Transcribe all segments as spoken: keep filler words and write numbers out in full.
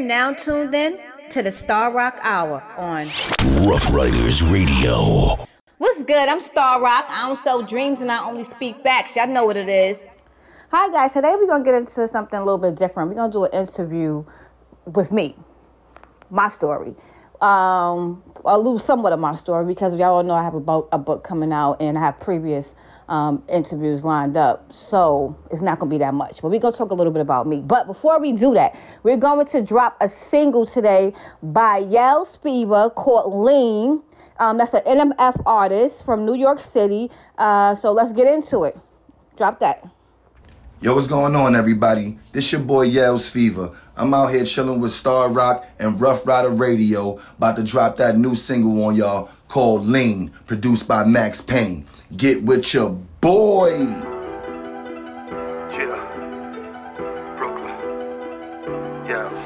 now tuned in to the Star Rock Hour on Rough Riders Radio. What's good? I'm Star Rock. I don't sell dreams and I only speak facts. Y'all know what it is. Hi guys, today we're going to get into something a little bit different. We're going to do an interview with me, my story. Um, a little somewhat of my story because y'all all know I have a book, a book coming out and I have previous um, interviews lined up. So it's not going to be that much. But we're going to talk a little bit about me. But before we do that, we're going to drop a single today by Yael Spiva called Lean. Um, that's an N M F artist from New York City. Uh, so let's get into it. Drop that. Yo, what's going on, everybody? This your boy Yael's Fever. I'm out here chilling with Star Rock and Rough Rider Radio, about to drop that new single on y'all called Lean, produced by Max Payne. Get with your boy. Yeah, Brooklyn, Yaels.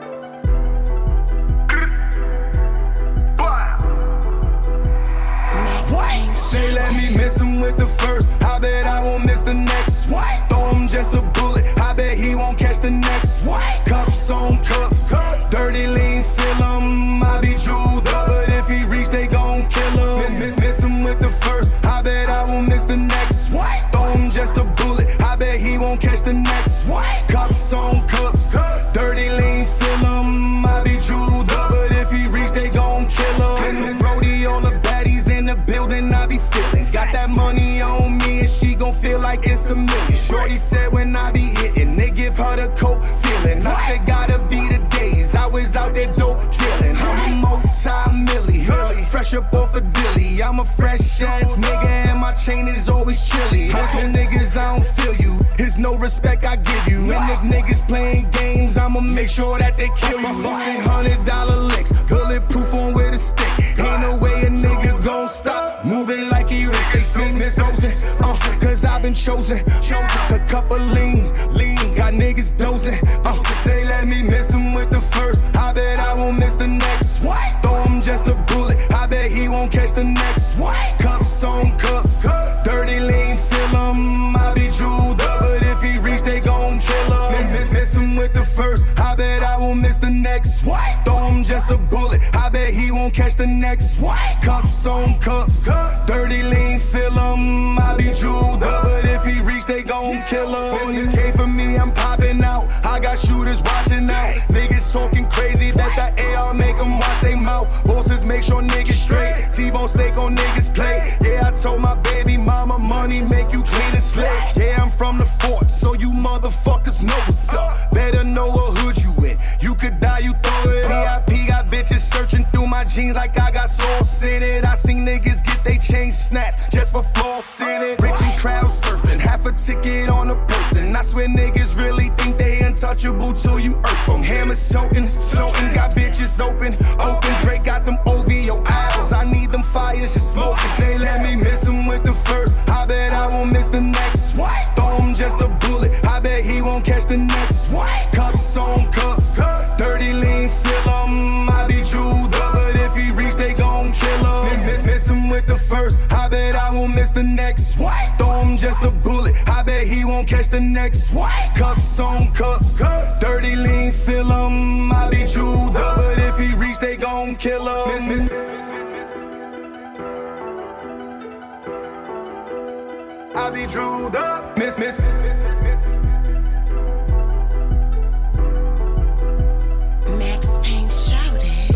What? Say let me miss him with the first. I bet I won't miss the next. What? Throw him just a bullet. I bet he won't catch the next. What? Cups on cups. cups. Dirty lean, fill him. I be jeweled up. But if he reach, they gon' kill him. Miss, miss, miss him with the first. I bet I won't miss the next. What? Throw him just a bullet. I bet he won't catch the next. What? Cups on cups. cups. Dirty lean, fill him. I be jeweled up. But if he reach, they gon' kill him. Miss, miss Brody, all the baddies in the building, I be feeling. Got that money on me and she gon' feel like it's a million. Shorty said when I be hitting, they give her the coke feeling. I said gotta be the days I was out there dope dealing. I'm a multi-milli, fresh up off a dilly. I'm a fresh ass nigga and my chain is always chilly. Some niggas I don't feel you, it's no respect I give you. And if niggas playing games, I'ma make sure that they kill you. one hundred dollar licks, bulletproof on with a stick. Ain't no way a nigga gon' stop moving like he rich. They sing this chosen, uh, cause I've been chosen. Chosen, a couple lean, lean, got niggas dozing. Uh, say let me miss him with the first. I bet I won't miss the next. What? Throw him just a bullet. I bet he won't catch the next. What? Cups on cups, cups. Dirty lean, fill him. I be jeweled up, but if he reach, they gon' kill him. Miss, miss, miss him with the first. I bet I won't miss the next. What? Throw him just a bullet. I bet he won't catch the next. What? Cups on cups, cups. Dirty lean, fill him. I be jeweled up, but if he reach, they gon' kill him. forty K for me, I'm popping out. I got shooters watching out. Niggas talking crazy, bet that A R make them watch they mouth. Bosses make sure niggas straight. T-bone steak on niggas plate. Yeah, I told my baby mama money make you clean and slick. Yeah, I'm from the fort, so you motherfuckers know what's up. Better know what hood you in. You could die, you throw it. V I P got bitches searching through my jeans like I got sauce in it. I seen niggas get they chains snatched just for flossing it. Rich and crowd surfing, half a ticket on a person. I swear niggas really think they untouchable till you earth them. Hammers toting, floating, got bitches open, open. Drake got them O V O aisles. I need them fires just smoking. Say let me miss him with the first. I bet I won't miss the next. What? Throw him just a bullet. I bet he won't catch the next. What? Cups on cups, cups. Dirty lean, fill him. I be jeweled up, but if he reach, they gon' kill him. Miss, miss, miss him with the first. I bet I won't miss the next. What? Throw him just a bullet. I bet he won't catch the next. What? Cups on cups, cups. Dirty lean, fill him. I be jeweled up, but if he reach, they gon' kill him. Miss, miss. I be jeweled up, miss, miss. Max Payne shouted.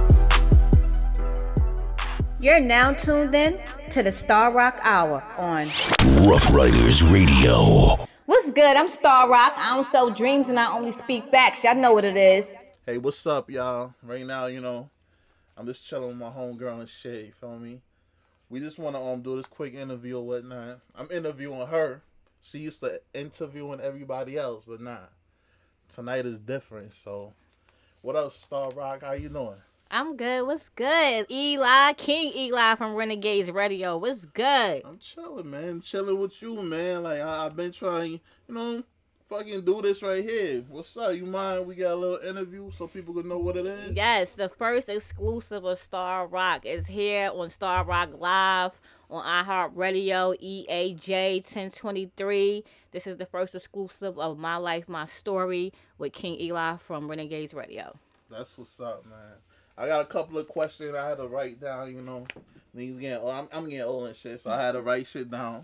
You're now tuned in to the Star Rock Hour on Rough Riders Radio. What's good? I'm Star Rock. I don't sell dreams and I only speak facts. Y'all know what it is. Hey, what's up, y'all? Right now, you know, I'm just chilling with my homegirl and shit, you feel me? We just want to um do this quick interview or whatnot. I'm interviewing her. She used to interviewing everybody else, but nah. Tonight is different, so. What up, Star Rock? How you doing? I'm good. What's good? Eli, King Eli from Renegades Radio. What's good? I'm chilling, man. Chilling with you, man. Like, I, I've been trying, you know, fucking do this right here. What's up? You mind? We got a little interview so people can know what it is. Yes, the first exclusive of Star Rock is here on Star Rock Live on iHeartRadio, E A J ten twenty-three. This is the first exclusive of My Life, My Story with King Eli from Renegades Radio. That's what's up, man. I got a couple of questions I had to write down, you know. Niggas getting old. I'm, I'm getting old and shit, so I had to write shit down.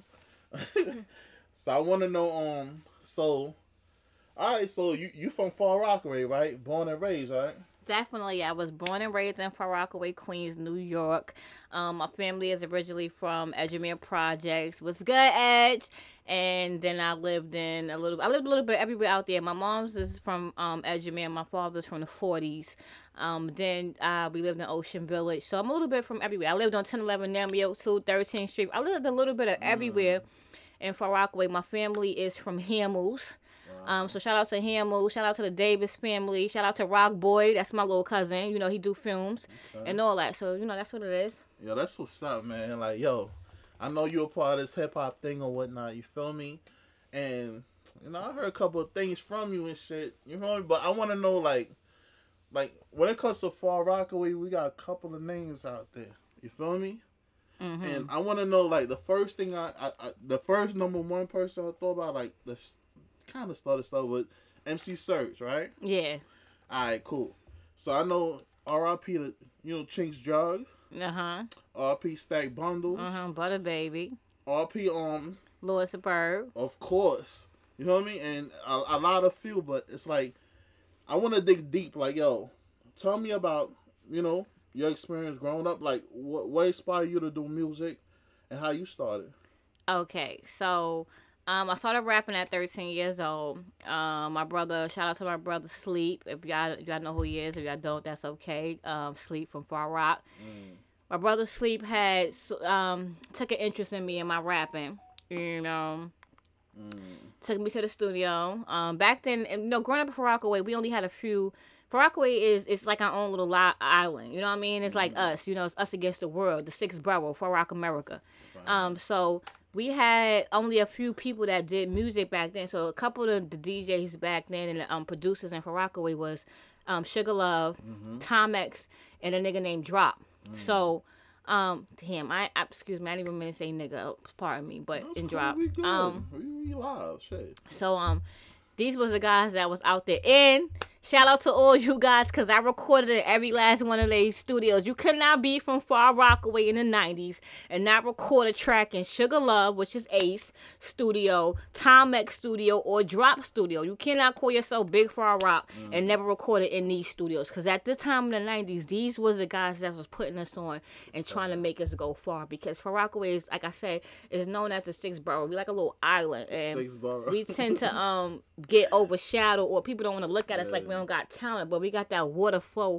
So I want to know, um, so, all right, so you, you from Far Rockaway, right? Born and raised, right? Definitely. I was born and raised in Far Rockaway, Queens, New York. Um, my family is originally from Edgemere Projects. What's good, Edge? And then I lived in a little, I lived a little bit everywhere out there. My mom's is from um, Edgemere. My father's from the forties. Um, then uh, we lived in Ocean Village. So I'm a little bit from everywhere. I lived on ten eleven Namio two, thirteenth Street. I lived a little bit of everywhere in Far Rockaway. My family is from Hamels. Um, so shout out to Hamel, shout out to the Davis family, shout out to Rock Boy, that's my little cousin, you know, he do films okay. and all that, so, you know, that's what it is. Yo, that's what's up, man, like, yo, I know you're a part of this hip-hop thing or whatnot, you feel me, and, you know, I heard a couple of things from you and shit, you feel me, but I want to know, like, like, when it comes to Far Rockaway, we got a couple of names out there, you feel me? Mm-hmm. And I want to know, like, the first thing I, I, I, the first number one person I thought about, like, the kind of started stuff with M C Serch, right? Yeah. All right, cool. So I know R I P to, you know, Chinks Drugs. Uh-huh. R I P Stack Bundles. Uh-huh, Butter Baby. R I P um Lord Superb. Of course. You know what I mean? And a, a lot of few, but it's like, I want to dig deep. Like, yo, tell me about, you know, your experience growing up. Like, what, what inspired you to do music and how you started? Okay, so... Um, I started rapping at thirteen years old. Um, my brother, shout out to my brother Sleep. If y'all, y'all know who he is, if y'all don't, that's okay. Um, Sleep from Far Rock. Mm. My brother Sleep had um took an interest in me and my rapping. You know, mm. took me to the studio. Um, back then, and, you know, growing up in Far Rockaway, we only had a few. Far Rockaway is it's like our own little li- island. You know what I mean? It's mm. like us. You know, it's us against the world. The sixth borough, Far Rock, America. Right. Um, so. We had only a few people that did music back then. So a couple of the D Js back then and the um, producers in Far Rockaway was um, Sugar Love, mm-hmm. Tom X, and a nigga named Drop. Mm. So, um, damn, I, I excuse me, I didn't even mean to say nigga. Pardon me, but That's in cool, Drop. We good. Um, we, we live, shit. So um, these was the guys that was out there. And shout out to all you guys, because I recorded in every last one of these studios. You could not be from Far Rockaway in the nineties and not record a track in Sugar Love, which is Ace Studio, Tom X Studio, or Drop Studio. You cannot call yourself Big Far Rock mm. and never record it in these studios. Because at the time in the nineties, these was the guys that was putting us on and trying to make us go far. Because Far Rockaway is, like I said, is known as the sixth borough. We like a little island. And sixth borough. we tend to um get overshadowed, or people don't want to look at us yeah. like we don't got talent, but we got that water flow,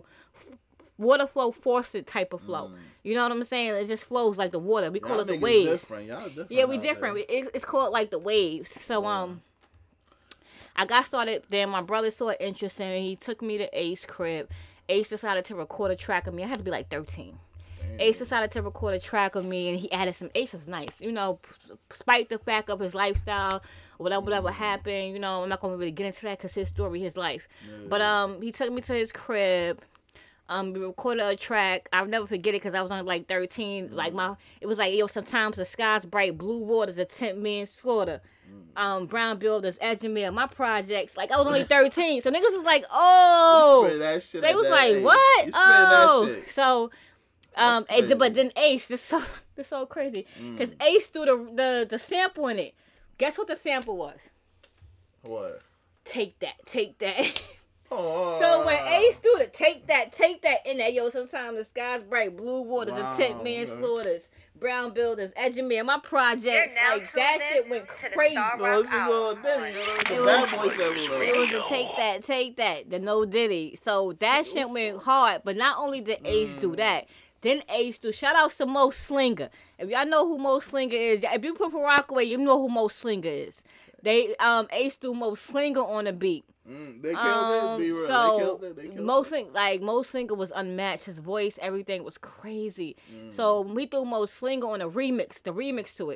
water flow faucet type of flow. Mm. You know what I'm saying? It just flows like the water. We call Y'all it the waves. Different. Y'all different. Yeah, we different. It, it's called like the waves. So yeah. um, I got started. Then my brother saw an interest in me. He took me to Ace crib. Ace decided to record a track of me. I had to be like thirteen. Damn. Ace decided to record a track of me, and he added some. Ace was nice, you know, despite the fact of his lifestyle, whatever, whatever happened. You know, I'm not gonna really get into that because his story, his life. Yeah. But um, he took me to his crib. Um, we recorded a track. I'll never forget it because I was only like thirteen. Mm. Like my, it was like, yo, sometimes the sky's bright, blue waters, a tent man slaughter. Mm. Um, brown builders, Edgemere, my projects. Like I was only thirteen, so niggas was like, oh, that shit they was like, age. What? You oh, that shit. So. Um, it, but then Ace, this so this so crazy, because mm. Ace threw the, the the sample in it. Guess what the sample was? What? Take that, take that. Oh. So when Ace threw the take that, take that in there, yo, sometimes the sky's bright, blue waters, wow, and tent man okay. slaughters, brown builders, Edgemere, my projects, like that shit went crazy. No, it was, it was, it was the take that, take that, the no Diddy. So that shit went hard. But not only did Ace mm. do that. Then Ace do. Shout out to Mo Slinger. If y'all know who Mo Slinger is, if you come from Rockaway, you know who Mo Slinger is. They um Ace do Mo Slinger on the beat. Mm, they killed um, it. Be real. So they killed it. They killed Mo it. Slinger, like Mo Slinger was unmatched. His voice, everything was crazy. Mm. So we threw Mo Slinger on a remix, the remix to it.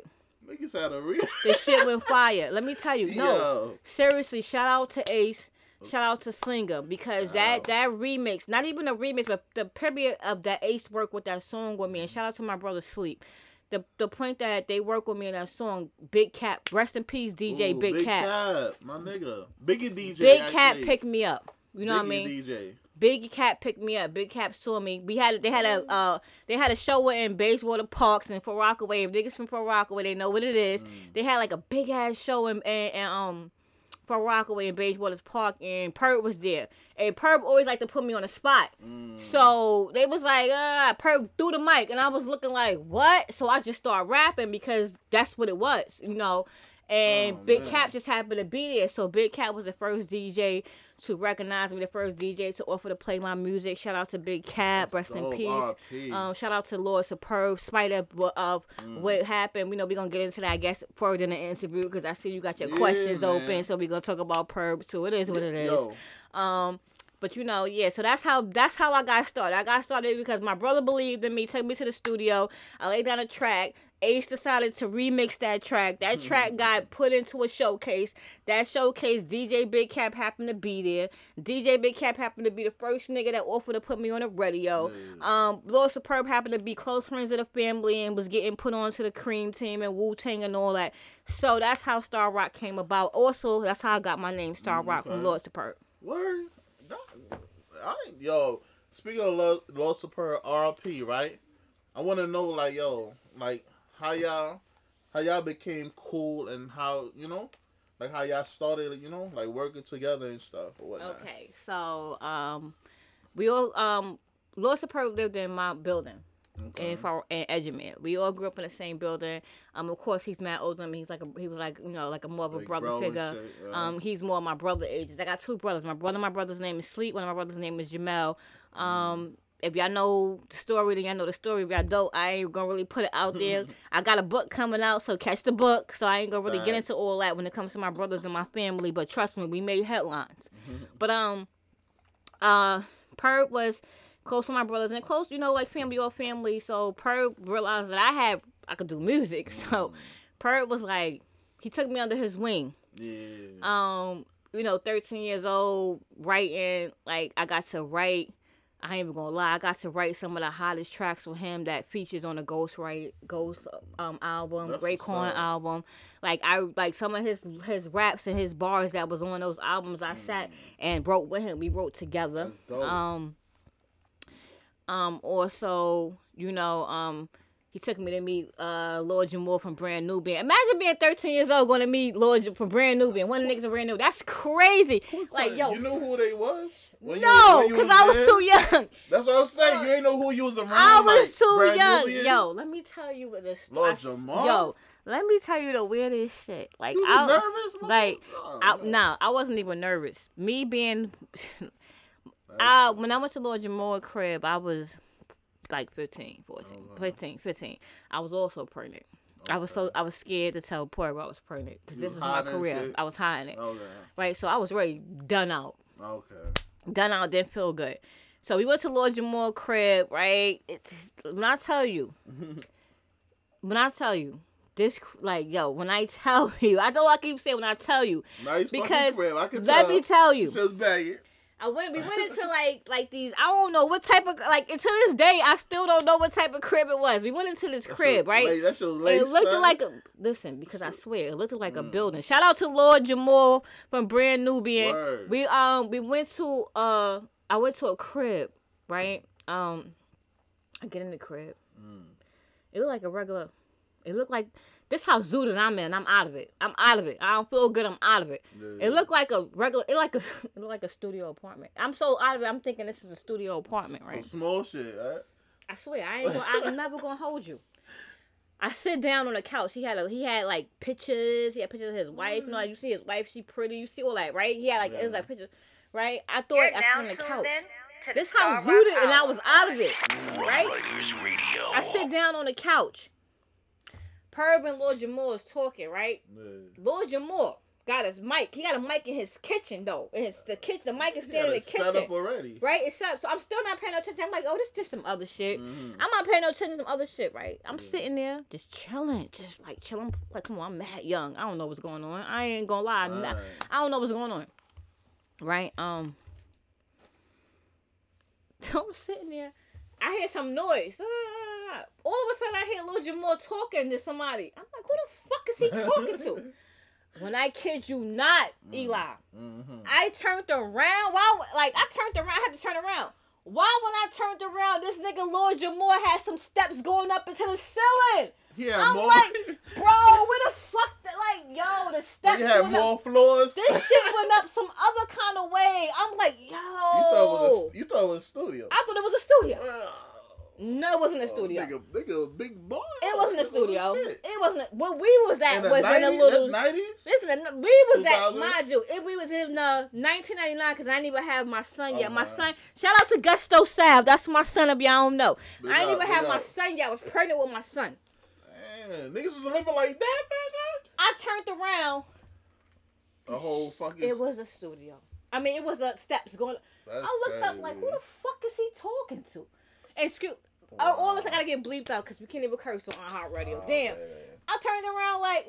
Niggas had a real. The shit went fire. Let me tell you. No, Yo. seriously. Shout out to Ace. Shout out to Slinger because Shout that out. that remix, not even a remix, but the period of that Ace work with that song with me. And shout out to my brother Sleep. The the point that they work with me in that song, Big Cap, rest in peace, D J Ooh, Big, Big Cap. Cap, my nigga. Biggie D J. Big actually. Cap picked me up. You know what I Biggie mean? D J. Big Cap picked me up. Big Cap saw me. We had they had a uh they had a show in Bayswater Parks and Fort Rockaway. If niggas from Fort Rockaway, they know what it is. Mm. They had like a big ass show in and, and um Fort Rockaway in Bayswater Park, and Perp was there. And Perp always like to put me on the spot. Mm. So they was like, uh, Perp threw the mic, and I was looking like, what? So I just started rapping because that's what it was, you know. And oh, Big man. Cap just happened to be there. So Big Cap was the first D J to recognize me, the first D J to offer to play my music. Shout out to Big Cap, rest in peace. Um, shout out to Lord Superb, spite of, of mm. what happened. You know, we're going to get into that, I guess, further in the interview because I see you got your yeah, questions man. open. So we're going to talk about Perb too. It is what it is. Yo. Um, But you know, yeah, so that's how that's how I got started. I got started because my brother believed in me, took me to the studio. I laid down a track. Ace decided to remix that track. That track got put into a showcase. That showcase, D J Big Cap happened to be there. D J Big Cap happened to be the first nigga that offered to put me on the radio. Um, Lord Superb happened to be close friends of the family and was getting put onto the Cream Team and Wu-Tang and all that. So that's how Star Rock came about. Also, that's how I got my name, Star Rock, okay. from Lord Superb. Word. I, yo, speaking of Lord, Lord Superb R P, right? I want to know, like, yo, like, how y'all, how y'all became cool and how, you know, like, how y'all started, you know, like, working together and stuff or whatnot. Okay, so, um, we all, um, Lord Superb lived in my building. Okay. In, for, in Edgemere. We all grew up in the same building. Um, of course, he's mad older than me. He's like a, he was like, you know, like a more of a like brother figure. Shit, yeah. Um, he's more my brother ages. I got two brothers. My brother, my brother's name is Sleep. One of my brother's name is Jamel. Um, mm. If y'all know the story, then y'all know the story. If y'all don't, I ain't gonna really put it out there. I got a book coming out, so catch the book. So I ain't gonna really nice. get into all that when it comes to my brothers and my family. But trust me, we made headlines. But um, uh, Perp was close to my brothers and close, you know, like family or family. So Perp realized that I had, I could do music. So Perp was like, he took me under his wing. Yeah. Um, you know, thirteen years old, writing, like I got to write. I ain't even gonna lie, I got to write some of the hottest tracks with him that features on the Ghost right Ghost um album, Raekwon album. Like I like some of his his raps and his bars that was on those albums. I mm. sat and wrote with him. We wrote together. Um. Um, also, you know, um, he took me to meet uh, Lord Jamar from Brand Nubian. Imagine being thirteen years old going to meet Lord from Brand Nubian. One of the niggas from Brand Nubian. That's crazy. Like, yo. You knew who they was? When no, because I was there? too young. That's what I'm saying. You ain't know who you was around. I was like, too Brand young. Nubian? Yo, let me tell you what this. Lord I, Jamar? Yo, let me tell you the weirdest shit. Like, you I was nervous? Like, oh, I, nah, I wasn't even nervous. Me being, I, when I went to Lord Jamar's crib, I was like fifteen, fourteen, oh, fifteen, fifteen. I was also pregnant. Okay. I was so I was scared to tell Poor I was pregnant because this was my career. Shit? I was hiding it. Okay. Right, so I was really done out. Okay. Done out, didn't feel good. So we went to Lord Jamar's crib, right? It's, when I tell you, when I tell you, this, like, yo, when I tell you, I know I keep saying when I tell you. Nice because crib. I can let tell. me tell you. Just bag it. I went, we went into like like these, I don't know what type of, like until this day, I still don't know what type of crib it was. We went into this that's crib, your, right? Late, that's your late it looked son? like a, listen, because I swear, it looked like mm. a building. Shout out to Lord Jamar from Brand Nubian. Word. We um we went to, uh I went to a crib, right? Um, I get in the crib. Mm. It looked like a regular, it looked like, this house zoo that I'm in, I'm out of it. I'm out of it. I don't feel good. I'm out of it. Yeah. It looked like a regular. It like a. It looked like a studio apartment. I'm so out of it. I'm thinking this is a studio apartment, right? Some small shit, right? I swear, I ain't. Gonna, I'm never gonna hold you. I sit down on the couch. He had a. He had like pictures. He had pictures of his wife. You know, like, you see his wife. She pretty. You see all that, right? He had like yeah. it was like pictures, right? I thought You're I now on the couch. To this the house zooted, and I was out of it, Rough right? Riders Radio. I sit down on the couch. Perb and Lord Jamar is talking, right? Yeah. Lord Jamar, got his mic. He got a mic in his kitchen though. In his the kitchen, the mic is He standing had in it the kitchen. set up already. Right? It's set up. So I'm still not paying no attention. I'm like, oh, this is just some other shit. Mm-hmm. I'm not paying no attention to some other shit, right? I'm Yeah. sitting there just chilling, just like chilling. Like, come on, I'm mad young. I don't know what's going on. I ain't gonna lie. Right. I don't know what's going on. Right? Um. So I'm sitting there. I hear some noise. All of a sudden, I hear Lil Jamal talking to somebody. I'm like, who the fuck is he talking to? When I kid you not, Eli, Mm-hmm. I turned around. Why? Like, I turned around. I had to turn around. Why, when I turned around, this nigga Lil Jamal had some steps going up into the ceiling? Yeah, I'm more. like, bro, where the fuck? The, like, yo, the steps. You had went more up. floors. This shit went up some other kind of way. I'm like, yo. You thought it was a, you thought it was a studio. I thought it was a studio. Uh, No, it wasn't a studio. Oh, nigga, nigga, big boy. It wasn't a studio. Shit. It wasn't. A, where we was at In the was in a nineties? little. That's nineties? Listen, we was two at, thousand? mind you, if we was in uh, nineteen ninety-nine because I didn't even have my son yet. Oh, my man. son, shout out to Gusto Sav. That's my son if y'all don't know. Big I didn't up, even big have my up. son yet. I was pregnant with my son. Man, niggas was living like that back I turned around. then? A whole fucking... It was a studio. I mean, it was uh, steps going. That's I looked up like, who crazy. the fuck is he talking to? And screw. Wow. All this I gotta get bleeped out because we can't even curse on Hot Radio. Oh, Damn. man. I turned around like,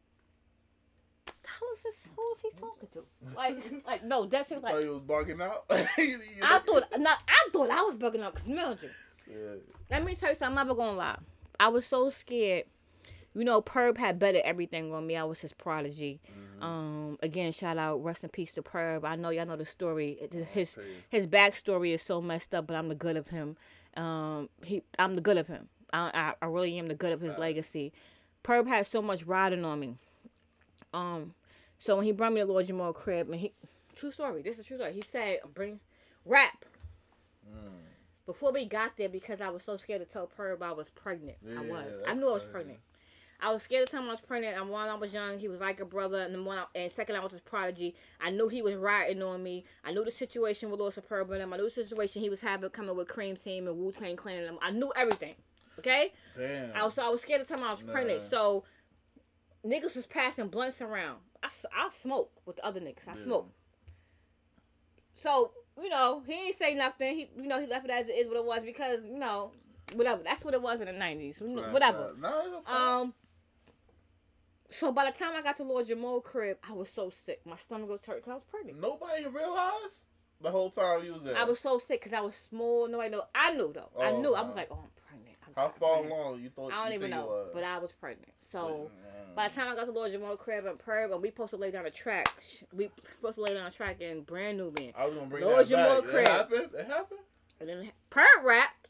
how is this? Who is he talking to? Like, like no, that's him. Thought Like, he was barking out? I thought, not, I thought I was bugging out because Mildred. Yeah. Let me tell you something. I'm never gonna lie. I was so scared. You know, Perb had betted everything on me. I was his prodigy. Mm-hmm. Um, again, shout out, rest in peace to Perb. I know y'all know the story. His Okay. his backstory is so messed up, but I'm the good of him. Um, he, I'm the good of him. I, I, I really am the good of his legacy. Perb had so much riding on me. Um, so when he brought me to Lord Jamal crib, and he, true story. This is true story. He said, "Bring rap." Mm. Before we got there, because I was so scared to tell Perb I was pregnant. I Yeah, was. I that's knew I was crazy. pregnant. I was scared to tell him I was pregnant. And one, I was young. He was like a brother. And then one, and second, I was his prodigy. I knew he was riding on me. I knew the situation with Lord Superb and him. I knew the situation he was having coming with Cream Team and Wu-Tang Clan and them. I knew everything. Okay? Damn. I was, so I was scared to tell him I was Nah. pregnant. So niggas was passing blunts around. I, s- I smoke with the other niggas. I Yeah. smoke. So, you know, he ain't say nothing. He, you know, he left it as it is what it was because, you know, whatever. That's what it was in the nineties. You know, Right, whatever. right. No, it's a fact. Um. So by the time I got to Lord Jamal crib, I was so sick. My stomach was hurt because I was pregnant. Nobody realized the whole time you was there. I was so sick because I was small. Nobody know. I knew though. I Oh, knew. I wow. was like, oh, I'm pregnant. I'm How I'm far pregnant. along you thought? I don't you even think you know, was? but I was pregnant. So Mm. by the time I got to Lord Jamal crib and Perb, and we supposed to lay down a track. We supposed to lay down a track in Brand New Man. I was gonna bring Lord that Jamal back. crib. It happened. It happened. And then Perb rapped.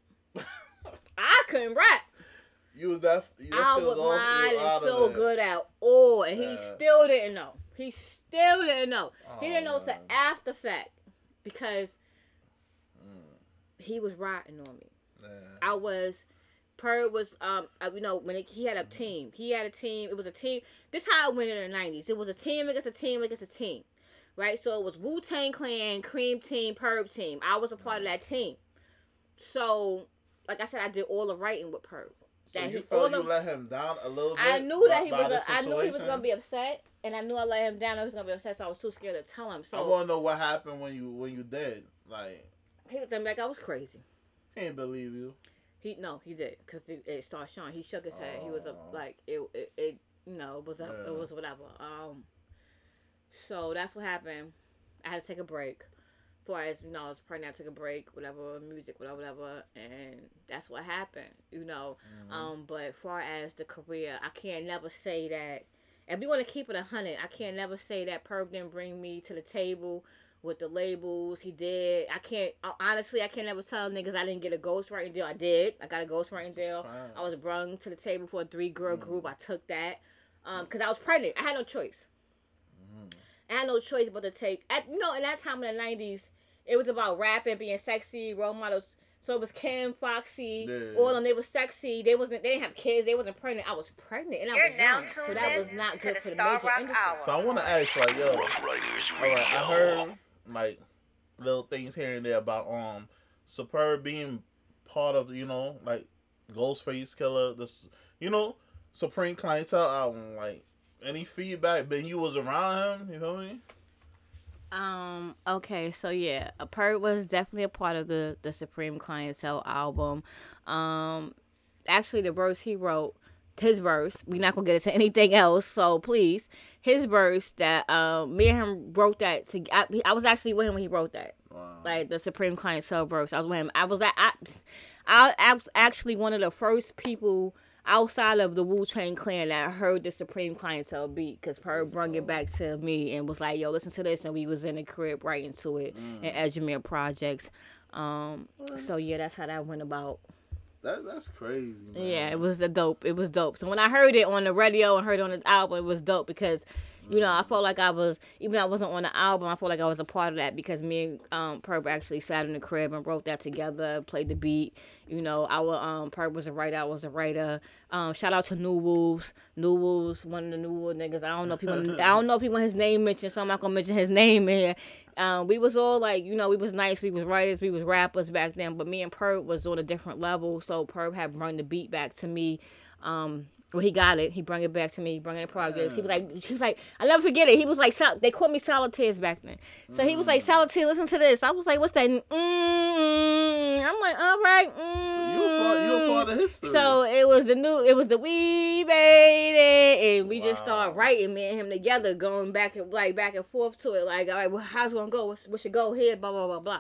I couldn't rap. You was that. You I was would off, I you was out didn't of feel there. good at all, and he Yeah. still didn't know. He still didn't know. he Oh, didn't know man. to after fact because Mm. he was riding on me. Yeah. I was. Per was um uh, you know when it, he had a team. He had a team. It was a team. This how it went in the nineties. It was a team against a team against a team, right? So it was Wu-Tang Clan, Cream Team, Perb Team. I was a part of that team. So like I said, I did all the writing with Perb. So That you he- felt all you the- let him down a little bit. I knew that by- he by was. the A, I knew he was situation? gonna be upset, and I knew I let him down. I was gonna be upset, so I was too scared to tell him. I So want to know what happened when you when you did. Like he looked at me like I was crazy. he didn't believe you. He no, he did because it, it started showing. He shook his head. He was a, Oh. like it, it. It you know it was a, Yeah. it was whatever. Um, so that's what happened. I had to take a break. For as you know, I was pregnant. I took a break, whatever, music, whatever, whatever, and that's what happened. You know, Mm-hmm. um, but far as the career, I can't never say that. If we want to keep it a hundred, I can't never say that Perb didn't bring me to the table with the labels. He did. I can't honestly. I can't never tell niggas I didn't get a ghostwriting deal. I did. I got a ghostwriting deal. Fine. I was brung to the table for a three girl Mm. group. I took that um because I was pregnant. I had no choice. Mm. I had no choice but to take. At you know, in that time in the nineties, it was about rapping, being sexy, role models. So it was Kim, Foxy, Yeah. all of them. They were sexy. They wasn't. They didn't have kids. They wasn't pregnant. I was pregnant, and I You're was now young. So tuned that in was not to good the for the Star major Rock industry. Hour. So I want to ask like yo. Rough Riders All right, I Radio. heard like little things here and there about um Superb being part of you know like Ghostface Killer, this you know Supreme Clientele album. Like Any feedback? Ben, you was around him. You feel me? Um. Okay. So yeah, a Perp was definitely a part of the the Supreme Clientele album. Um, actually, the verse he wrote, his verse. We're not gonna get into anything else. So please, his verse that um me and him wrote that. To I, I was actually with him when he wrote that. Wow. Like the Supreme Clientele verse. I was with him. I was at. I, I, I was actually one of the first people outside of the Wu-Tang Clan that heard the Supreme Clientele beat, because Perp brung it back to me and was like, yo, listen to this, and we was in the crib writing to it mm. in Edgemere Projects. Um, so yeah, that's how that went about. That That's crazy, man. Yeah, it was a dope. It was dope. So when I heard it on the radio and heard it on the album, it was dope because, you know, I felt like I was, even though I wasn't on the album, I felt like I was a part of that because me and um, Perp actually sat in the crib and wrote that together, played the beat. You know, our um, Perp was a writer, I was a writer. Um, shout out to New Wolves. New Wolves, one of the New Wolves niggas. I don't know people. I don't know if he want his name mentioned, so I'm not gonna mention his name here. Um, we was all like, you know, we was nice, we was writers, we was rappers back then, but me and Perp was on a different level, so Perp had brought the beat back to me. Um, well, he got it. He brought it back to me. He brought it in progress. He was like, he was like, I never forget it. He was like, they called me Solitaires back then. So he was like, Solitaire, listen to this. I was like, what's that? Mm-hmm. I'm like, all right. Mm-hmm. You a part, you a part of history. So it was the new, it was the we made it, and we wow. just started writing, me and him together, going back and like back and forth to it. Like, all right, well, how's it gonna go? What, what should go here? Blah blah blah blah.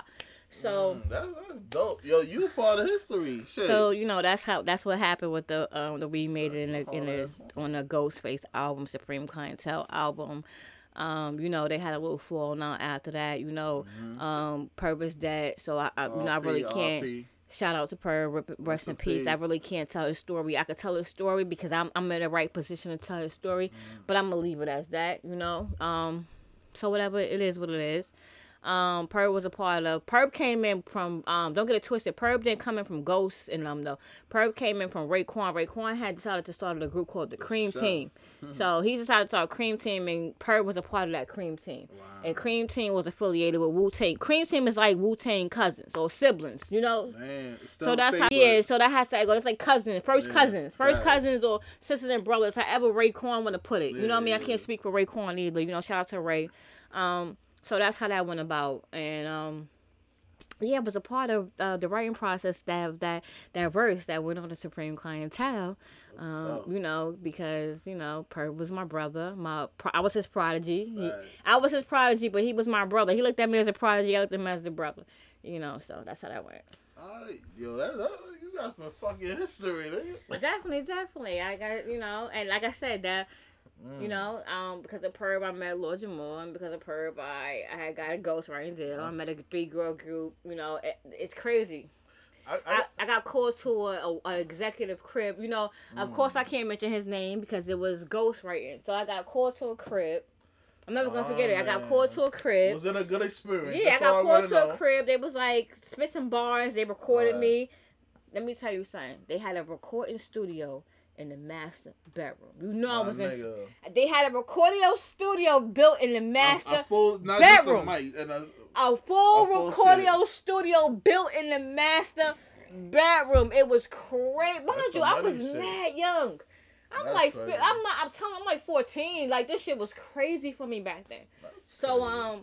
So mm, that, that's dope. Yo, you part of history. Shit. So you know that's how that's what happened with the um the we made it in the, in the on the Ghostface album, Supreme Clientele album. Um, you know they had a little fall now after that. You know, mm-hmm. um, Purpose dead. So I, I you know I really can't. R P Shout out to Perp, rest, rest in peace. peace. I really can't tell his story. I could tell his story because I'm I'm in the right position to tell his story, mm. but I'm gonna leave it as that. You know, um, so whatever it is, what it is. Um, Perp was a part of. Perp came in from. Um, don't get it twisted. Perp didn't come in from Ghost and them though. Perp came in from Raekwon. Raekwon had decided to start a group called the Cream Team. So he decided to start Cream Team, and Perp was a part of that Cream Team. Wow. And Cream Team was affiliated with Wu-Tang. Cream Team is like Wu-Tang cousins or siblings, you know. Man, so that's how. Yeah, so that has to go. It's like cousins, first yeah, cousins, first right. cousins or sisters and brothers. However Raekwon want to put it. Yeah, you know what I mean? I can't speak for Raekwon either. You know, shout out to Ray. Um. So that's how that went about, and um, yeah, it was a part of uh, the writing process that that that verse that went on the Supreme Clientele, um, you know, because you know, Perp was my brother, my I was his prodigy. He, right. I was his prodigy, but he was my brother. He looked at me as a prodigy. I looked at him as a brother, you know. So that's how that went. All right, yo, that, that you got some fucking history, nigga. Definitely, definitely. I got you know, and like I said that. Mm. You know, um, because of Perp, I met Lord Jamar, and because of Perp, I, I had got a ghostwriting deal. I met a three-girl group. You know, it, it's crazy. I, I, I, I got called to a, a, a executive crib. You know, mm. of course, I can't mention his name because it was ghostwriting. So I got called to a crib. I'm never going to forget oh, it. I got called to a crib. Was it a good experience? Yeah, That's I got called to know. a crib. They was like, spit some bars. They recorded right. me. Let me tell you something. They had a recording studio in the master bedroom. You know My I was nigga. in. They had a recording studio built in the master a, a full, not bedroom. Just a, mic and a, a full, full recording shit. studio built in the master bedroom. It was crazy. Mind you, I was shit. mad young. I'm That's like, crazy. I'm not. I'm telling. I'm like fourteen. Like this shit was crazy for me back then. That's so crazy. um,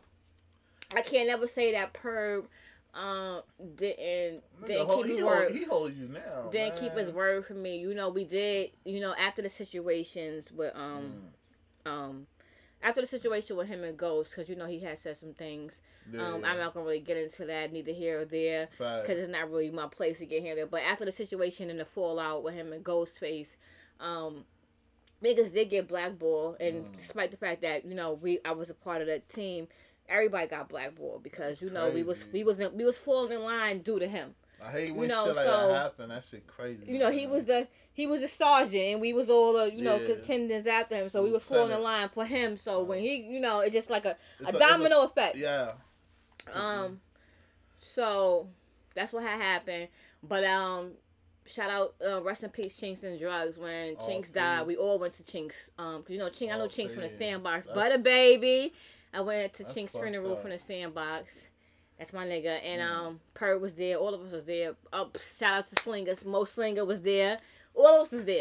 I can't ever say that Perp. Um, didn't didn't hold, keep his he word. Hold, he hold you now. Didn't man. keep his word for me. You know, we did. You know, after the situations with um, mm. um, after the situation with him and Ghost, because you know he had said some things. Yeah, um, yeah. I'm not gonna really get into that, neither here or there, because it's not really my place to get here there. But after the situation and the fallout with him and Ghostface, um, niggas did get blackballed, and mm. despite the fact that you know we I was a part of that team. Everybody got blackballed because That's you know crazy. we was we was in, we was falling in line due to him. I hate when you know, shit like so, that happen. That shit crazy. You know man. he was the he was the sergeant and we was all the you know yeah. contenders after him. So we was falling in line for him. So when he you know it's just like a, a, a domino a, effect. Yeah. Um. So that's what had happened. But um, shout out uh, rest in peace Chinks and Drugs. When oh, Chinks died, we all went to Chinks. Um, cause you know Chinks oh, I know Chinks please. from the Sandbox. That's, Butter baby. I went to Chinks funeral from the Sandbox. That's my nigga. And mm. um, Perp was there. All of us was there. Oh, shout out to Slingers. Mo Slinger was there. All of us was there.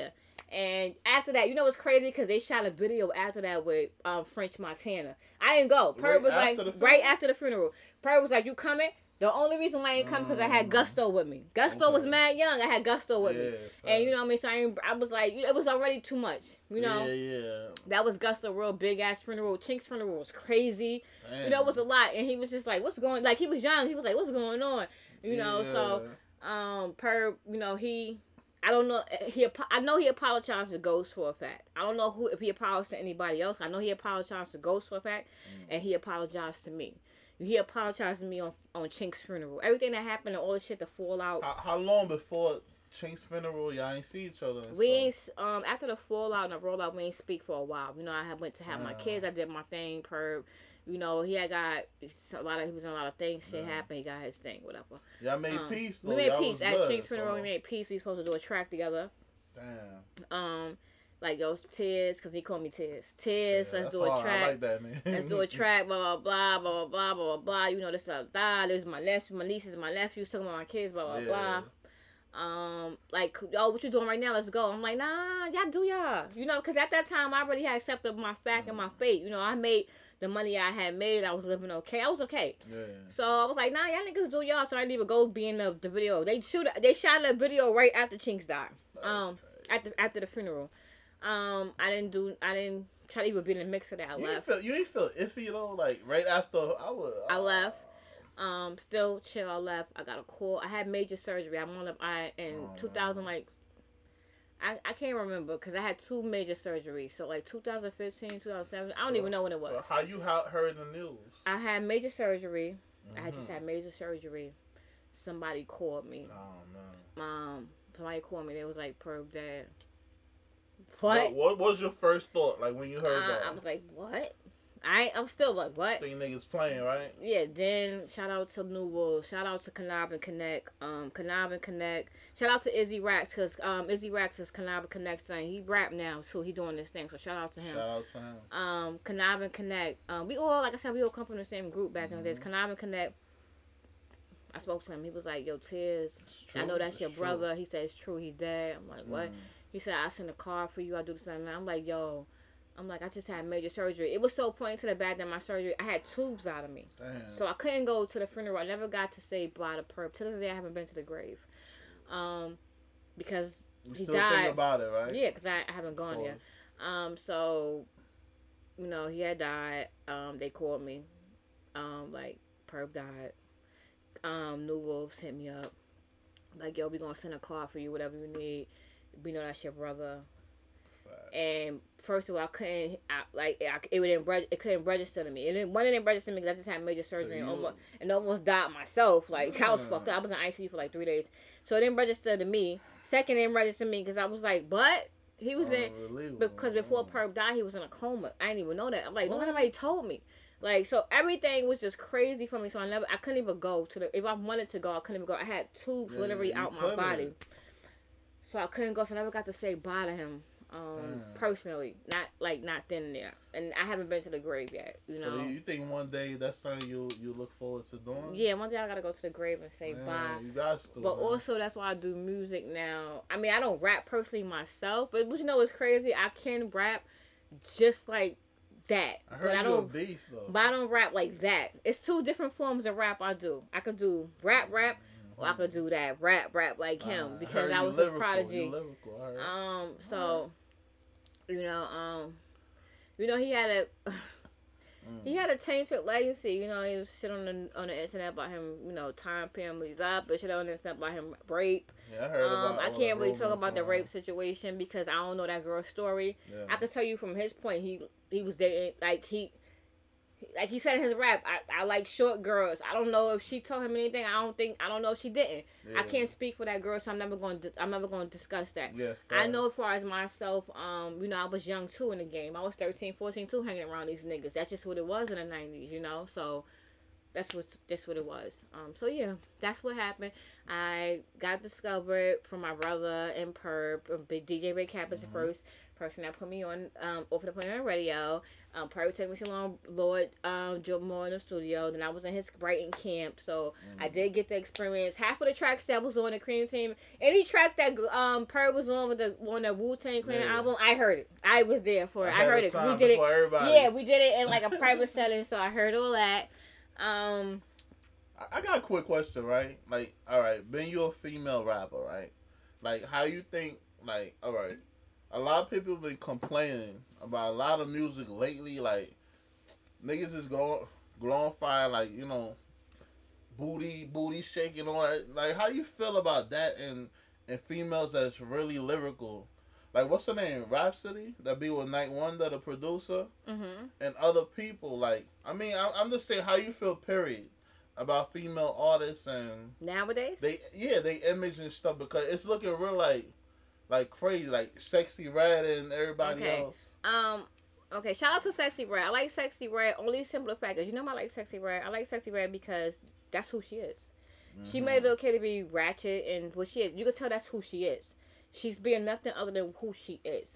And after that, you know what's crazy? Because they shot a video after that with um, French Montana. I didn't go. Perv Right was like, after the right funeral? after the funeral. Perv was like, you coming? The only reason why I ain't come because I had Gusto with me. Gusto Okay. was mad young. I had Gusto with Yeah, me. facts. And you know what I mean? So I, ain't, I was like, it was already too much. You know? Yeah, yeah. That was Gusto, real big ass funeral. Chink's funeral was crazy. Damn. You know, it was a lot. And he was just like, what's going Like, he was young. He was like, what's going on? You know, Yeah. so, um, per, you know, he, I don't know, he, apo- I know he apologized to Ghost for a fact. I don't know who, if he apologized to anybody else. I know he apologized to Ghost for a fact. Mm. And he apologized to me. He apologized to me on, on Chink's funeral. Everything that happened and all the shit, the fallout. How, how long before Chink's funeral y'all ain't see each other? And We stuff? ain't um after the fallout and the rollout, we ain't speak for a while. You know, I had went to have my Yeah. kids. I did my thing. Per, you know, he had got a lot of. He was in a lot of things. Shit Yeah. happened. He got his thing. Whatever. Y'all made Um, peace. Though. We made Y'all peace was at good, Chink's funeral. so- We made peace. We supposed to do a track together. Damn. Um, like yo, Tiz, cause he called me Tiz. Tiz, Yeah, let's that's do a hard. track. I like that name. Let's do a track, blah, blah, blah, blah, blah, blah, blah, blah. You know, this, blah, blah. There's my nephew, my nieces, my nephews, talking about my kids, blah, blah, Yeah. blah. Um, like, oh, what you doing right now? Let's go. I'm like, nah, y'all do y'all. You know, because at that time, I already had accepted my fact and my fate. You know, I made the money I had made. I was living okay. I was okay. Yeah. So I was like, nah, y'all niggas do y'all. So I didn't even go be in the, the video. They shoot. They shot a video right after Chinks died. Um, after after the funeral. Um, I didn't do. I didn't try to even be in the mix of that. I You ain't left. feel you ain't feel iffy though. Like right after I was. I left. Um, still chill. I left. I got a call. I had major surgery. I'm on the I in Oh, two thousand like. I, I can't remember because I had two major surgeries. So like two thousand fifteen, two thousand seventeen. I don't So- even know when it was. So how you how, heard the news? I had major surgery. I had just Mhm. had major surgery. Somebody called me. Oh man. Um, somebody called me. They was like, "Perp, Dad." What? What, what was your first thought like when you heard Uh, that? I was like, "What?" I I'm still like, "What?" Think niggas playing, right? Yeah, then shout out to New Wolves, shout out to Kanab and Connect, um, Kanab and Connect, shout out to Izzy Rax, because um, Izzy Rax is Kanab and Connect's son. He rap now, too. He doing this thing, so shout out to him. Shout out to him. Um, Kanab and Connect, um, we all, like I said, we all come from the same group back in the days. Mm-hmm. Kanab and Connect, I spoke to him. He was like, yo, Tiz, I true, know that's it's your true. brother. He said, it's true, he's dead. I'm like, what? Mm. He said, I sent a car for you, I do the same. I'm like, yo, I'm like, I just had major surgery. It was so pointing to the back that my surgery, I had tubes out of me. Damn. So I couldn't go to the funeral. I never got to say bye to Perp. To this day, I haven't been to the grave. Um, because you he still died. think about it, right? Yeah, because I, I haven't Of gone yet. course. Um, so, you know, he had died. Um, they called me. Um, like, Perp died. Um, New Wolves hit me up. Like, yo, we gonna send a car for you, whatever you need. We know that's your brother. Fact. And first of all, I couldn't, I, like, I, it didn't, reg- it couldn't register to me. It didn't, one, it didn't register to me because I just had major surgery and you- almost, and almost died myself. Like, I was Yeah. fucked up. I was in I C U for like three days. So it didn't register to me. Second, it didn't register to me because I was like, but he was in, Unbelievable. because before Mm. Perp died, he was in a coma. I didn't even know that. I'm like, What? nobody told me. Like, so everything was just crazy for me. So I never, I couldn't even go to the, if I wanted to go, I couldn't even go. I had tubes Yeah, literally you out my couldn't. body. So I couldn't go. So I never got to say bye to him. Um, Damn. personally, not like not then and there, and I haven't been to the grave yet. You know, So you think one day that's something you you look forward to doing? yeah. One day I gotta go to the grave and say Man, bye. You got to. But man. also that's why I do music now. I mean, I don't rap personally myself, but what you know what's crazy? I can rap just like that, I heard but I you a don't. beast though. But I don't rap like that. It's two different forms of rap I do. I could do rap rap, or I could do that rap rap like him Nah, because heard I you was his lyrical, prodigy. you lyrical, I heard. Um, so, you know, um, you know, he had a he had a tainted legacy. You know, he was shit on the on the internet about him. You know, tying families up, but shit on the internet about him rape. Yeah, I heard Um, about I all can't the really talk rumors about the around. rape situation because I don't know that girl's story. Yeah. I could tell you from his point, he he was dating like he. Like he said in his rap, I, I like short girls. I don't know if she told him anything. I don't think I don't know if she didn't. I Yeah. can't speak for that girl, so I'm never going. to I'm never going to discuss that. Yeah, I fact. know as far as myself, um, you know, I was young too in the game. I was thirteen, fourteen too, hanging around these niggas. That's just what it was in the nineties, you know. So, That's what that's what it was. Um, so yeah, that's what happened. I got discovered from my brother and Perp. um, Big D J Ray Cap was the first person that put me on um over the plane on the radio. Um, Perp took me to Lord, Lord um Joe Moore in the studio. Then I was in his writing camp, so I did get to experience half of the tracks that was on the Cream Team. Any track that um Perp was on with the on the Wu Tang Clan Yeah. album, I heard it. I was there for it. I Ahead heard of it. 'cause time We did it. before everybody. Yeah, we did it in like a private setting, so I heard all that. Um. I- I got a quick question, right? Like, all right, being you a female rapper, right? Like, how you think? Like, all right, a lot of people been complaining about a lot of music lately. Like, niggas is going glorifying, like, you know, booty, booty shaking, all that. Like, how you feel about that? And and females that's really lyrical. Like, what's her name? Rhapsody? That be with Night Wonder, the producer, Mhm. and other people. Like, I mean, I, I'm just saying how you feel. Period. About female artists and Nowadays. they yeah they image and stuff because it's looking real like like crazy like Sexy Red and everybody Okay. else. Um. Okay. Shout out to Sexy Red. I like Sexy Red. Only simple fact is, you know, I like Sexy Red. I like Sexy Red because that's who she is. She made it okay to be ratchet and what she is. You can tell that's who she is. She's being nothing other than who she is.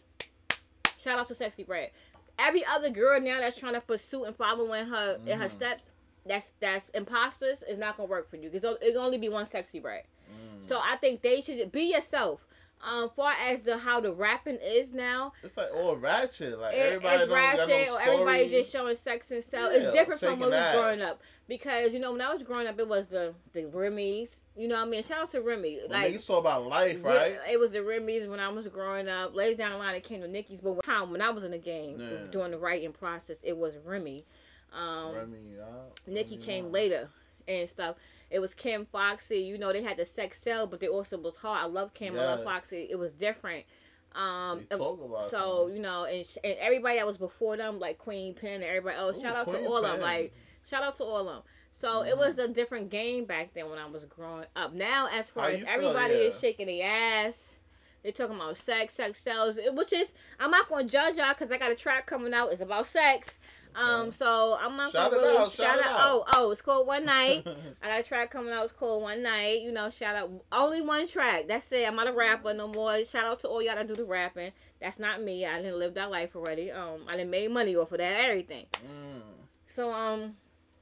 Shout out to Sexy Red. Every other girl now that's trying to pursue and following her in her steps, that's that's imposters, is not gonna work for you because it'll, it'll only be one Sexy Red. So I think they should be yourself. Um, far as the how the rapping is now, It's like all ratchet like it, everybody it's don't got no ratchet or everybody story. just showing sex and self. Yeah, It's different from when we was shaking growing ass. up because you know when I was growing up, it was the the Remy's. You know what I mean? Shout out to Remy. When Like niggas saw about life, right? It was the Remy's when I was growing up. Later down the line, it came to Nicki's. But when when I was in the game Yeah. during the writing process, it was Remy. Um, Remy, uh, Nicki Remy, came uh, later and stuff. It was Kim Foxy. You know, they had the sex sell, but they also was hard. I love Kim. I love Yes. Foxy. It was different. Um, They talk about so something. you know, and sh- and everybody that was before them, like Queen Pen and everybody else. Ooh, Shout out Queen to all of them. Pen. Like shout out to all of them. So it was a different game back then when I was growing up. Now, as far How as you feel, everybody is yeah. shaking their ass, they talking about sex, sex sells. it- Which is, I'm not gonna judge y'all because I got a track coming out. It's about sex. Um, so I'm not Shout gonna it really out, shout it out. out. Oh, oh, it's called One Night. I got a track coming out. It's called One Night. You know, shout out. Only one track. That's it. I'm not a rapper no more. Shout out to all y'all that do the rapping. That's not me. I didn't live that life already. Um, I didn't make money off of that. Everything. Mm. So um,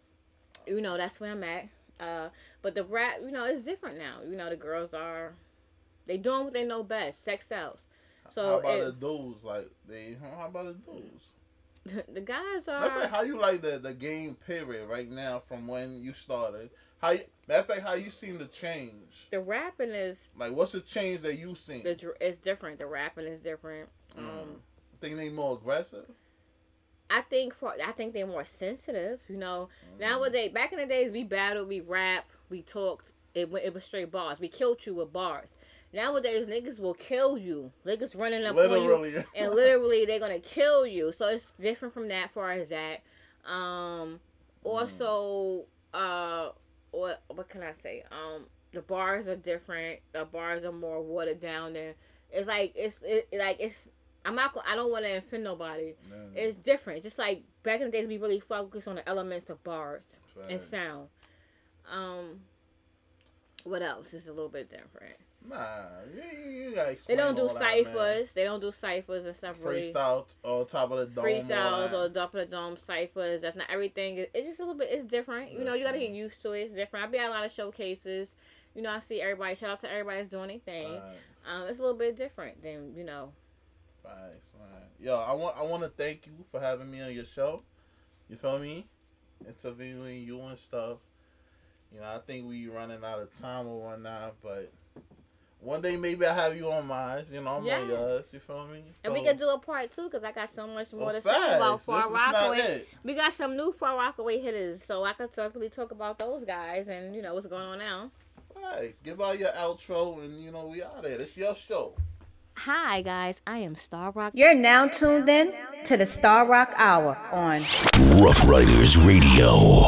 you know, that's where I'm at. Uh, but the rap, you know, it's different now. You know, the girls are, they doing what they know best. Sex sells. How So about it- the dudes? Like they, how about the dudes? the guys Matter of are. fact, how you like the, the game period right now from when you started? How you, matter of fact, how you seen the change? The rapping is Like, what's the change that you seen? the dr- it's different. The rapping is different. Um, Think they more aggressive? I think for I think they're more sensitive. You know, nowadays, back in the days, we battled, we rap, we talked. It went, it was straight bars. We killed you with bars. Nowadays, niggas will kill you. Niggas running up on Literally. you, and literally they're gonna kill you. So it's different from that. Far as that, um, also, uh, what what can I say? Um, the bars are different. The bars are more watered down. Than it's like it's it, like it's. I'm not. gonna- I don't want to offend nobody. It's different. Just like back in the days, we really focused on the elements of bars and Right. sound. Um, what else is a little bit different? Nah, you, you gotta They explain don't do all that, man. ciphers. They don't do ciphers and stuff. Really. Freestyle on top of the dome. all Freestyles that. or top of the dome ciphers. That's not everything. It's just a little bit. It's different. You know, you gotta get used to it. It's different. I be at a lot of showcases. You know, I see everybody. Shout out to everybody that's doing their thing. Facts, Um, it's a little bit different than you know. facts, man. Yo, I want I want to thank you for having me on your show. You feel me? Interviewing you and stuff. You know, I think we running out of time or whatnot, but one day maybe I'll have you on mine. You know, I'm Yeah. on yours. You feel me? And we So- can do a part two because I got so much more Oh, to say about facts. Far This is not Rockaway. it. We got some new Far Rockaway hitters, so I could certainly talk about those guys and you know what's going on now. Facts. Give out your outro and you know we out there. It's your show. Hi guys, I am Star Rock. You're now tuned in to the Star Rock Hour on Rough Riders Radio.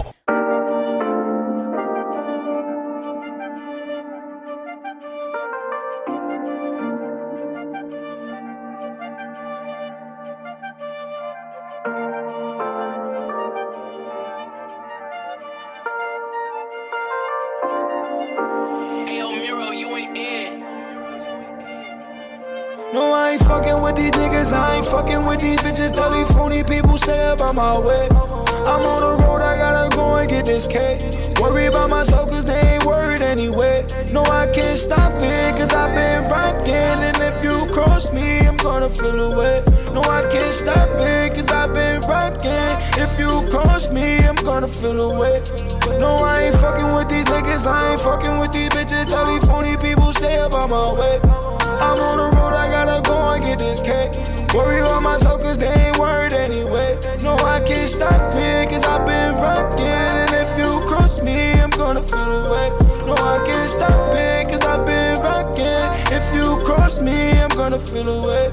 fucking with these niggas, I ain't fucking with these bitches. Tell these phony people stay up on my way. I'm on the road, I gotta go and get this cake. Worry about myself cause they ain't worried anyway. No, I can't stop it cause I've been rocking. And if you cross me, I'm gonna feel away. No, I can't stop it cause I've been rocking. If you cross me, I'm gonna feel away. No, I ain't fucking with these niggas, I ain't fucking with these bitches. Tell these phony people stay up on my way. I'm on the road, I gotta go and get this cake. Worry about myself cause they ain't worried anyway. No, I can't stop it cause I've been rocking. And if you cross me, I'm gonna feel away. No, I can't stop it cause I've been rocking. If you cross me, I'm gonna feel away.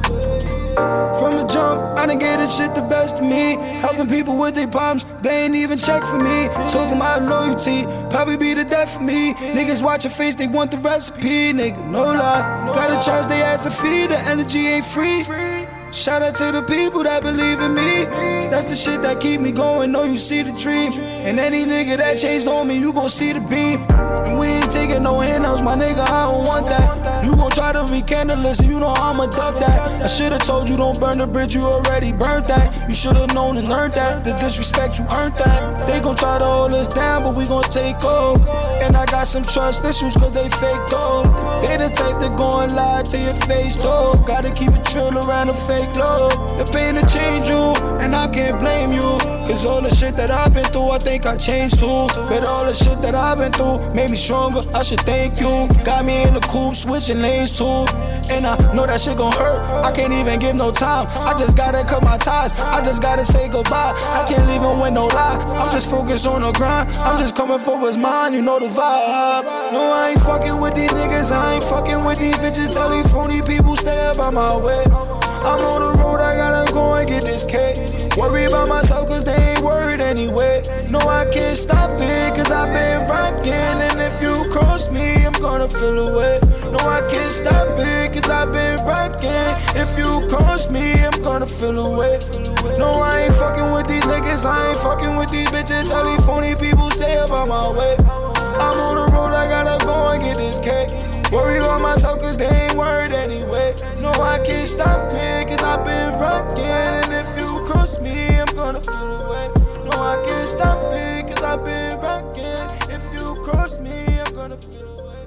From a jump, I done gave this shit the best of me. Helping people with their problems, they ain't even check for me. Talking about loyalty, probably be the death for me. Niggas watch your face, they want the recipe. Nigga, no lie, gotta charge they ass to feed. The energy ain't free. Shout out to the people that believe in me. That's the shit that keep me going, know you see the dream. And any nigga that changed on me, you gon' see the beam. And we ain't taking no handouts, my nigga, I don't want that. You gon' try to rekindle us, and you know I'ma duck that. I should've told you don't burn the bridge, you already burnt that. You should've known and learned that. The disrespect, you earned that. They gon' try to hold us down, but we gon' take off. And I got some trust issues cause they fake dog. They the type that go and lie to your face, dog. Gotta keep it trill around the fake love. The pain to change you, and I can't blame you. Cause all the shit that I've been through, I think I changed too. But all the shit that I've been through made me stronger, I should thank you. Got me in the coupe, switching lanes too. And I know that shit gon' hurt, I can't even give no time. I just gotta cut my ties, I just gotta say goodbye. I can't leave him with no lie, I'm just focused on the grind. I'm just coming for what's mine, you know the vibe. No, I ain't fucking with these niggas, I ain't fucking with these bitches. Tell these phony people stay up on my way. I'm on the road, I gotta go and get this cake. Worry about myself cause they ain't worried anyway. No, I can't stop it cause I've been rocking. And if you cross me, I'm gonna feel away. No, I can't stop it cause I've been rocking. If you cross me, I'm gonna feel away. No, I ain't fucking with these niggas, I ain't fucking with these bitches. Tell these phony people stay up on my way. I'm on the road, I gotta go and get this cake. Worry about myself cause they ain't worried anyway. No, I can't stop it cause I've been rocking. And if you cross me, I'm gonna feel away. No, I can't stop it cause I've been rocking. If you cross me, I'm gonna feel away.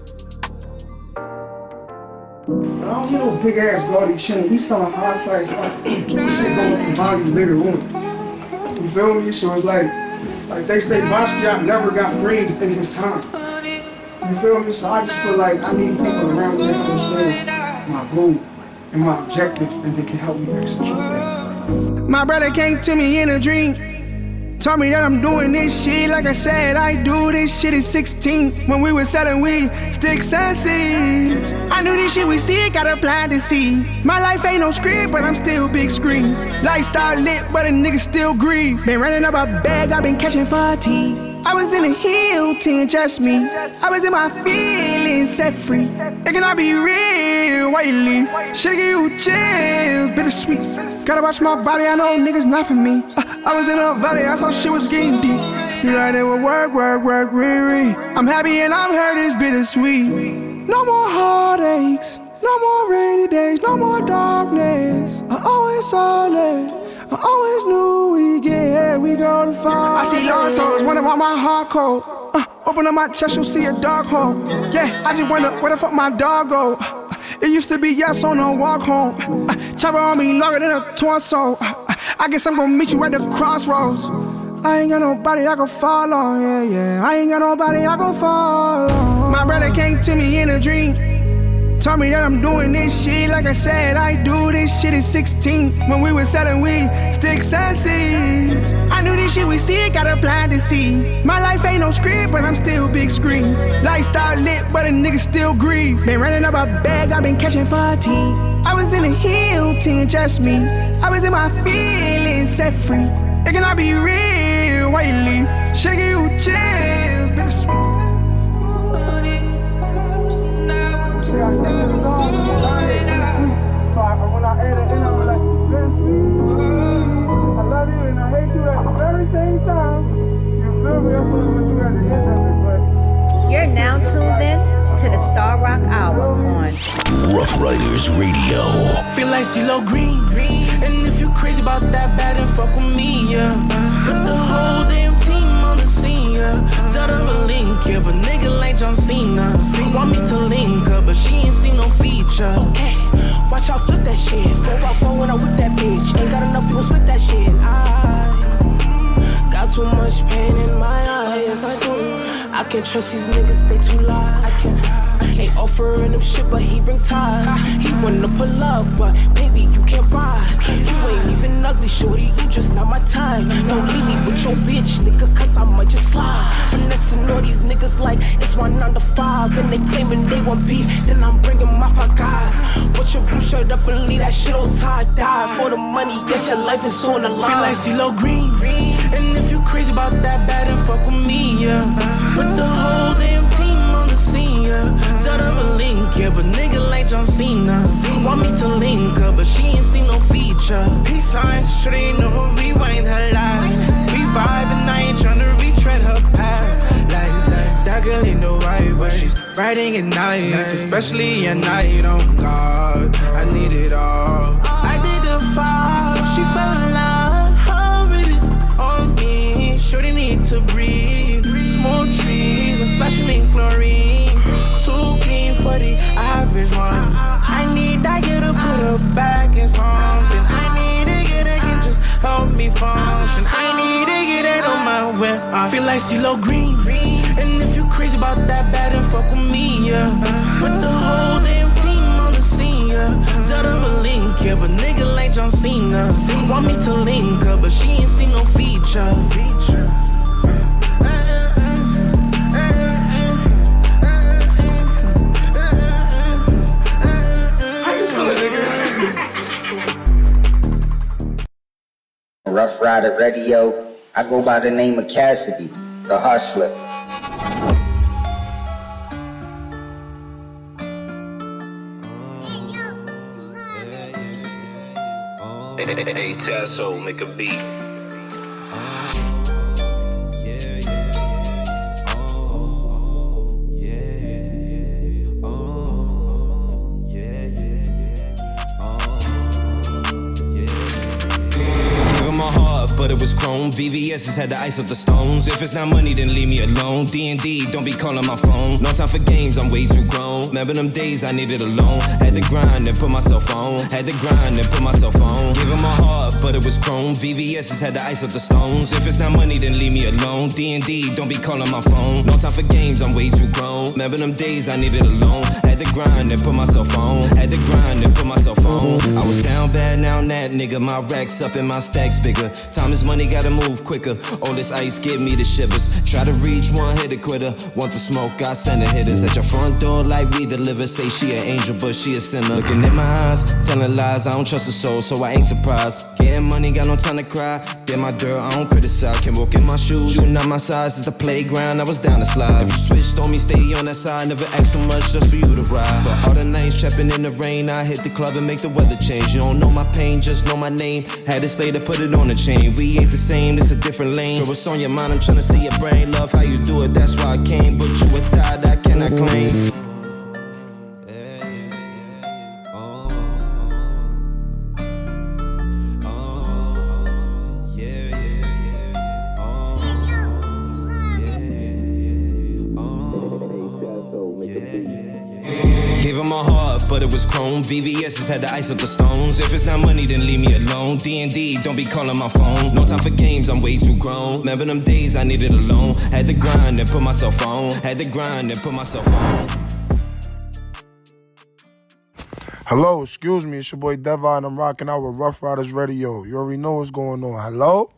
I don't know big ass gaudy shit. We selling high price. This shit going from volume later on. You feel me? So it's like, like they say Basquiat never got praised in his time. You feel me? So I just feel like I need people around me that understand my goal and my objective and they can help me execute that. My brother came to me in a dream, told me that I'm doing this shit. Like I said, I do this shit at sixteen. When we was selling weed, sticks and seeds. I knew this shit was still got a plan to see. My life ain't no script, but I'm still big screen. Lifestyle lit, but a nigga still grieve. Been running up a bag, I've been catching fatigue. I was in the Hilton, just me. I was in my feelings, set free. It cannot be real, why you leave? Should've give you chills, bittersweet. Gotta watch my body, I know niggas not for me. uh, I was in a valley, I saw shit was getting deep. Be like they would work, work, work, re-re. I'm happy and I'm hurt, it's bittersweet. No more heartaches, no more rainy days, no more darkness. I always solid, I always knew we get here, we go to far. I see lost souls wondering why my heart cold. Uh, open up my chest, you'll see a dark hole. Yeah, I just wonder where the fuck my dog go. Uh, it used to be yes on a walk home. Uh, chopper on me longer than a torso. Uh, I guess I'm gonna meet you at the crossroads. I ain't got nobody I can fall on, yeah, yeah. I ain't got nobody I can fall on. My brother came to me in a dream, told me that I'm doing this shit. Like I said, I do this shit at sixteen. When we was selling weed, sticks and seeds. I knew this shit was still got a plan to see. My life ain't no script, but I'm still big screen. Lifestyle lit, but a nigga still grieve. Been running up a bag, I've been catching fatigue. I was in the Hilton, just me. I was in my feelings, set free. It cannot be real, why you leave? Should've give you chills, bittersweet. Yeah, I think it's gone. So I, when I add it in, I'm like, I love you and I hate you at the very same time. You feel me? I'm gonna put you at the end of it, but You're now tuned in to the Star Rock Hour on Rough Riders Radio. Feel like CeeLo Green. And if you crazy about that bad, then fuck with me, yeah. Put the whole damn team on the scene, yeah. Zelda a link, yeah, but nigga like John Cena. Want me to link up, but she ain't seen no feature. Okay, watch out, flip that shit. four by four when I whip that bitch. Ain't got enough people split that shit. I got too much pain in my eyes. I do. I can't trust these niggas, they too loud. I can't. Ain't offering him shit, but he bring ties. He wanna pull up, but baby, you can't ride. You ain't even ugly, shorty, you just not my type. Don't leave me with your bitch, nigga, cause I might just slide. Finessing all these niggas like it's one nine to five. And they claiming they want beef, then I'm bringing my five guys. Put your blue shirt up and leave that shit on tie-dye. For the money, yes, your life is on the line. Feel like CeeLo Green. And if you crazy about that bad, then fuck with me, yeah. With the whole damn team on the scene, yeah. Zelda a link, yeah, but nigga like John Cena. Want me to link up, but she ain't seen no feature. Peace signs, sure they know who rewind her life. We vibe and I ain't tryna retread her past. Like, like, that girl ain't no right, but she's riding at night, especially at night, oh God. I need it all. I did the fall, she fell in love with it on me. Sure they need to breathe. Small trees, I'm splashing in chlorine. Too clean for the average one. I need that girl to put her back in something. I need a girl that can just help me function. I need a girl that on my way. I feel like CeeLo Green. And if you crazy about that bad, then fuck with me, yeah. Put the whole damn team on the scene, yeah. Zelda a link, yeah, but nigga like John Cena. Want me to link up, but she ain't seen no feature. Feature. Rough Rider Radio. I go by the name of Cassidy, the hustler. Hey, Tasso, make a beat. But it was chrome, V V S's had the ice of the stones. If it's not money, then leave me alone. D and D, don't be calling my phone. No time for games, I'm way too grown. Remember them days I needed alone. Had to grind and put myself on. Had to grind and put myself on. Give him my heart, but it was chrome. V V S's had the ice of the stones. If it's not money, then leave me alone. D and D, don't be calling my phone. No time for games, I'm way too grown. Remember them days I needed alone. Had to grind and put myself on. Had to grind and put myself on. I was down bad, now that nigga. My racks up and my stacks bigger. Time is money, gotta move quicker. All this ice give me the shivers. Try to reach one, hit a quitter. Want the smoke, I send the hitters. At your front door like we deliver. Say she an angel, but she a sinner. Looking in my eyes, telling lies. I don't trust a soul, so I ain't surprised. Getting money, got no time to cry. Get my dirt, I don't criticize. Can walk in my shoes, you not my size. It's the playground, I was down to slide. If you switched on me, stay on that side. Never ask so much just for you to ride. But all the nights trapping in the rain, I hit the club and make the weather change. You don't know my pain, just know my name. Had to stay to put it on the chain. We ain't the same, it's a different lane. Girl, what's on your mind? I'm tryna see your brain. Love how you do it, that's why I came. But you a thought I cannot claim. Gave him my heart, but it was chrome. V V S's had the ice of the stones. If it's not money, then leave me alone. D and D, don't be calling my phone. No time for games, I'm way too grown. Remember them days I needed alone. Had to grind and put myself on. Had to grind and put myself on. Hello, excuse me, it's your boy Devon. I'm rocking out with Rough Riders Radio. You already know what's going on. Hello?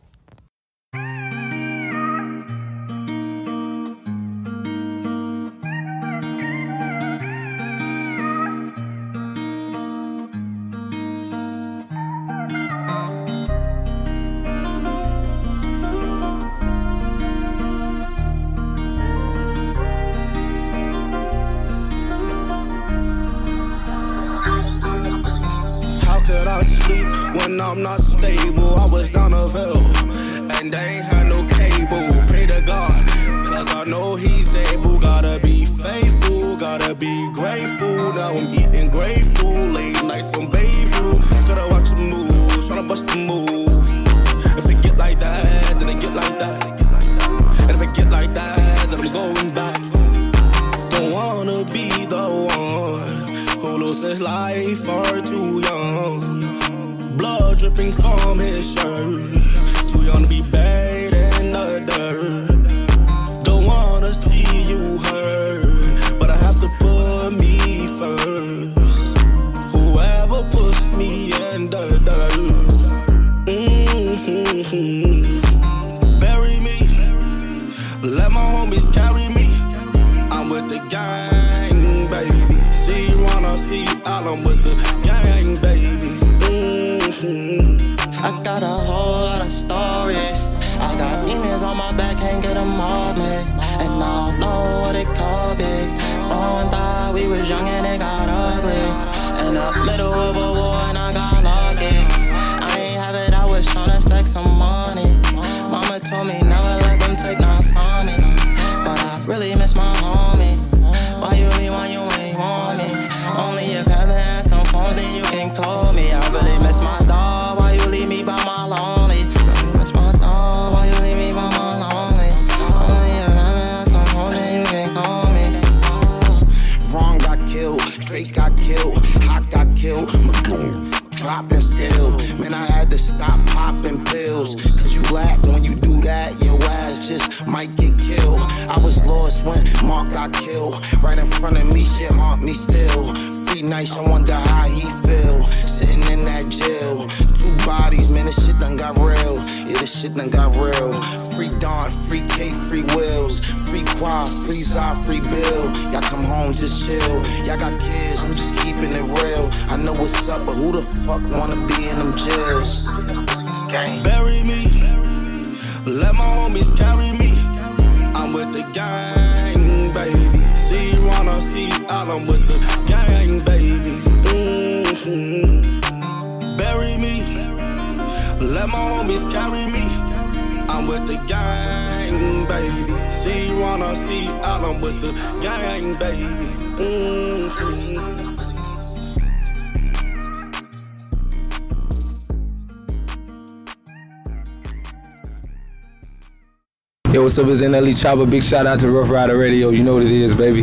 When I'm not stable, I was down a hill, and I ain't had no cable. Pray to God, Cause I know he's able, gotta be faithful, gotta be grateful. Now I'm eating grateful, late nights on Bayview. Gotta watch the moves, tryna bust the move. If it get like that, then it get like that. And if it get like that, then I'm going back. Don't wanna be the one who loses life far too young. Blood dripping from his shirt, too young to be buried in the dirt. Don't wanna see you hurt, but I have to put me first. Whoever puts me in the dirt, mm-hmm. Bury me, let my homies carry me. I'm with the gang, baby. See wanna see I'm with the gang, baby. Mm-hmm. I got a whole lot of stories. I got demons on my back, can't get them off me. And I don't know what it called big. Oh, and thought we was young and it got ugly. In the middle of a war and I got lucky. I ain't have it, I was tryna stack some money. Mama told me never let them take none from me. But I really miss my homie. Why you leave when you ain't want me? Only if heaven has some phone, then you can call me. I really miss my dog. Why you leave me by my lonely? Really miss my dog. Why you leave me by my lonely? Only if heaven has some phone, then you can call me. Wrong got killed, Drake got killed, Hot got killed, dropping still. Man, I had to stop popping pills. Cause you black, when you do that, your ass just might get killed. I was lost when Mark got killed. Right in front of me, shit haunt me still. Free nights, I wonder how he feel. Sitting in that jail. Two bodies, man, this shit done got real. Yeah, this shit done got real. Free Dawn, free K, free Wills. Free Quad, free Zah, free Bill. Y'all come home, just chill. Y'all got kids, I'm just keeping it real. I know what's up, but who the fuck wanna be in them jails? Bury me, let my homies carry me. I'm with the gang, baby. See, wanna see, I'm with the gang, baby. Mm-hmm. Bury me, let my homies carry me. I'm with the gang, baby. See, wanna see, I'm with the gang, baby. Mm-hmm. Yo, what's up? It's N L E Chopper. Big shout out to Rough Rider Radio. You know what it is, baby.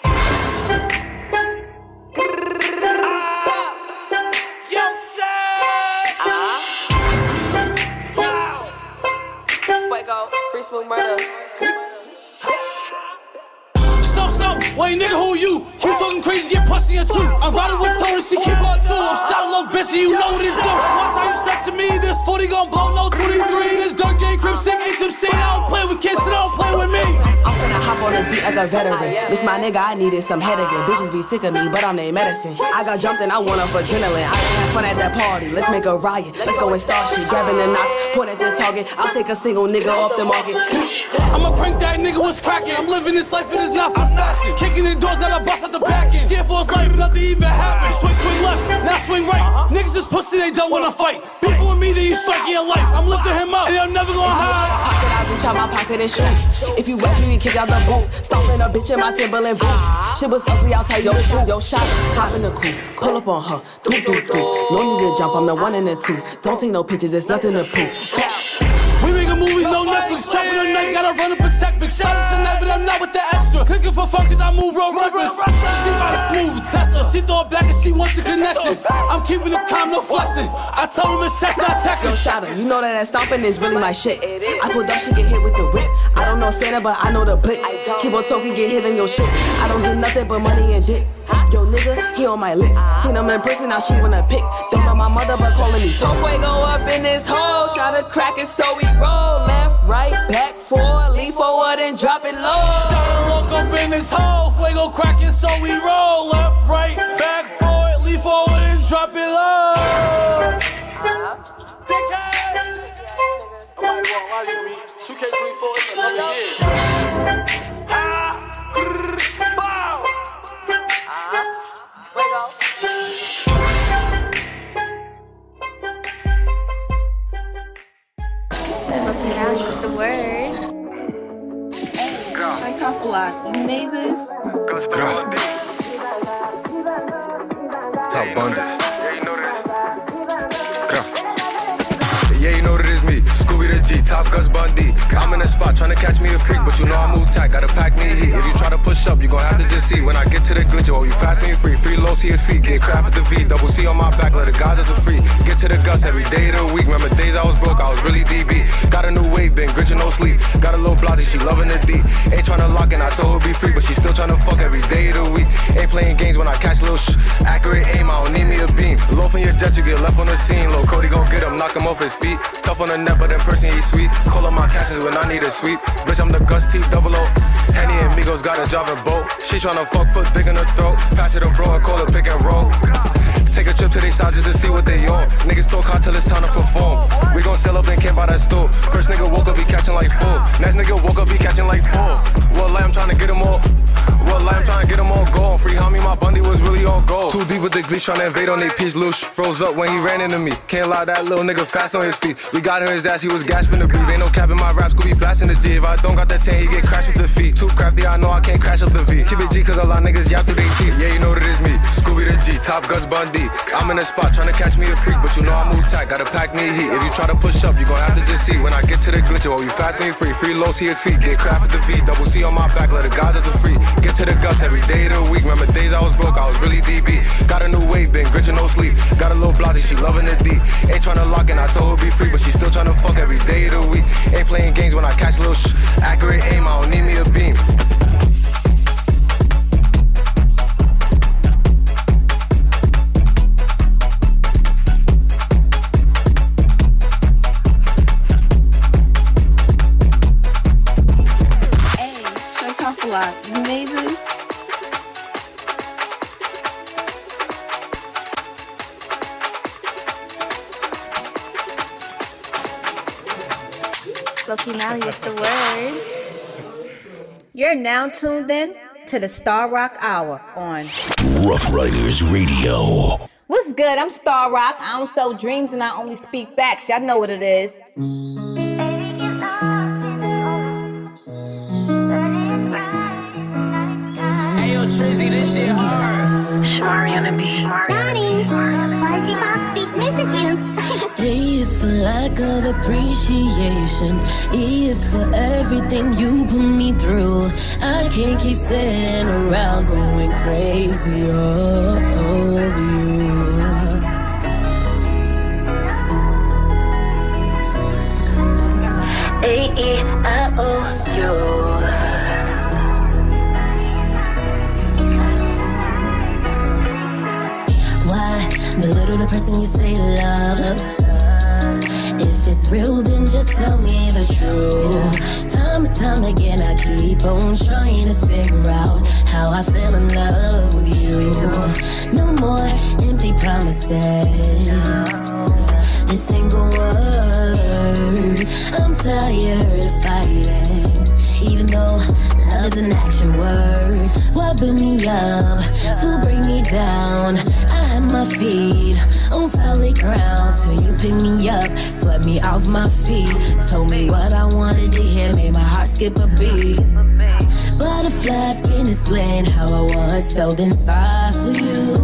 Stop, stop. Wait, nigga, who you? Keep talking crazy, get pussy in two. I'm riding with Tony, she keep on two. I'm shot a little bitch and you know what it do. Watch how you step to me. This forty gon' blow, no twenty-three. This dark game, crib, sick, H M C. I don't play with kids, so don't play with me. I'm finna hop on this beat as a veteran. Miss my nigga, I needed some head again. Bitches be sick of me, but I'm their medicine. I got jumped and I went off adrenaline. I had fun at that party. Let's make a riot. Let's go and start shit. Grabbing the knots, point at the target. I'll take a single nigga off the market. I'ma crank that nigga, what's cracking? I'm living this life, it is not for fashion. Kicking in doors, got a bust out the back end. Scared for his life, nothing even happened. Swing, swing left, now swing right. Niggas is pussy, they don't wanna fight. People with me, then you strike your life. I'm lifting him up, and I'm never gonna hide. Pocket, I reach out my pocket and shoot. If you wet, you get kicked out the booth. Stomping a bitch in my Timberland boots. Shit was ugly, I'll tell you the truth. Yo, shot, hop in the coupe, pull up on her, doop, doop, doop. No need to jump, I'm the one and the two. Don't take no pictures, it's nothing to prove. We making movies, no Netflix. Trapping the night, gotta run up and check. Big shout out to that, but I'm not with the extra. Clicking for fun, cause I move real reckless. She ride a smooth Tesla. She throw it back and she wants the connection. I'm keeping it calm, no flexing. I told him it's checks, not checkers. Yo, shout out, you know that that stomping is really my shit. I pulled up, she get hit with the whip. I don't know Santa, but I know the blitz. Keep on talking, get hit on your shit. I don't get nothing but money and dick. Yo, nigga, he on my list. Seen him in person, now she wanna pick. Don't know my mother, but calling me so. Fuego up in this hole, shot a crack it, so we roll. Left, right, back, forward, lean forward and drop it low. Shot a look up in this hole, fuego cracking, so we roll. Left, right, back, forward, lean forward and drop it low. two K twenty-four is another year. What's the word? Chocolate, you made this? Top Bundy. Yeah, you know that it's me, Scooby the G, Top Gus Bundy. I'm in the spot trying to catch me a freak, but you know I move tight, gotta pack me heat. If you try to push up, you gon' have to just see. When I get to the glitch, oh, you fast and you free. Free lows here, tweet, get craft at the V. Double C on my back, let the guys as a free. Get to the Gus every day of the week. Remember days I was broke, I was really D B. Got a new wave, been gritching, no sleep. Got a little blotty, she loving the D. Ain't tryna lock in, I told her be free, but she still tryna fuck every day of the week. Ain't playing games when I catch a little sh. Accurate aim, I don't need me a beam. Low from your jet, you get left on the scene. Lil' Cody gon' get him, knock him off his feet. Tough on the net, but in person he's sweet. Call up my captions when I need a sweep. Bitch, I'm the Gus T double O. Henny and Migos got a job in boat. She tryna fuck, put dick in her throat. Pass it to bro and call it pick and roll. Take a trip to they side just to see what they on. Niggas talk hard till it's time to perform. We gon' sell up and camp by that store. First nigga woke up, be catching like four. Next nigga woke up, be catching like four. What lie, I'm tryna get them all. What lie, I'm tryna get them all gone. Free homie, my Bundy was really on gold. Too deep with the glees, tryna invade on they piece. Loosh froze up when he ran into me. Can't lie, that little nigga fast on his feet. We got in his ass, he was gasping to breathe. Ain't no cap in my raps, could be blasting the G. If I don't got that ten, he get crashed with the feet. Too crafty, I know I can't crash up the V. Keep it G, cause a lot of niggas yap through they teeth. Yeah, you know that it's me, Scooby the G, Top Gus Bundy. I'm in the spot tryna catch me a freak, but you know I move tight, gotta pack me heat. If you try to push up, you gon' have to just see. When I get to the glitch, oh, you fast and you free. Free lows here, tweet, get craft at the V. Double C on my back, let the guys as a free. Get to the Gus every day of the week. Remember days I was broke, I was really D B. Got a new wave, been gritching, no sleep. Got a little blotty, she loving the D. Ain't tryna lock in, I told her be free, but she still tryna fuck every day of the week. Ain't playing games when I catch a little sh. Accurate aim, I don't need me a beam. Chocolate, you made this? Lucky now is the word. You're now tuned in to the Star Rock Hour on Rough Riders Radio. What's good? I'm Star Rock. I don't sell dreams and I only speak facts. Y'all know what it is. Trizzy, this shit hard. Shmari on the beat. Ronnie, why did Bob speak misses you? A is for lack of appreciation. E is for everything you put me through. I can't keep sitting around going crazy over you. A E I O U. Belittle the person you say love. If it's real, then just tell me the truth. Time and time again, I keep on trying to figure out how I fell in love with you. No more empty promises. This ain't gonna work. I'm tired of fighting, even though love is an action word. What built me up to bring me down? I had my feet on solid ground till you picked me up, swept me off my feet, told me what I wanted to hear, made my heart skip a beat. Butterflies can't explain how I once felt inside for you.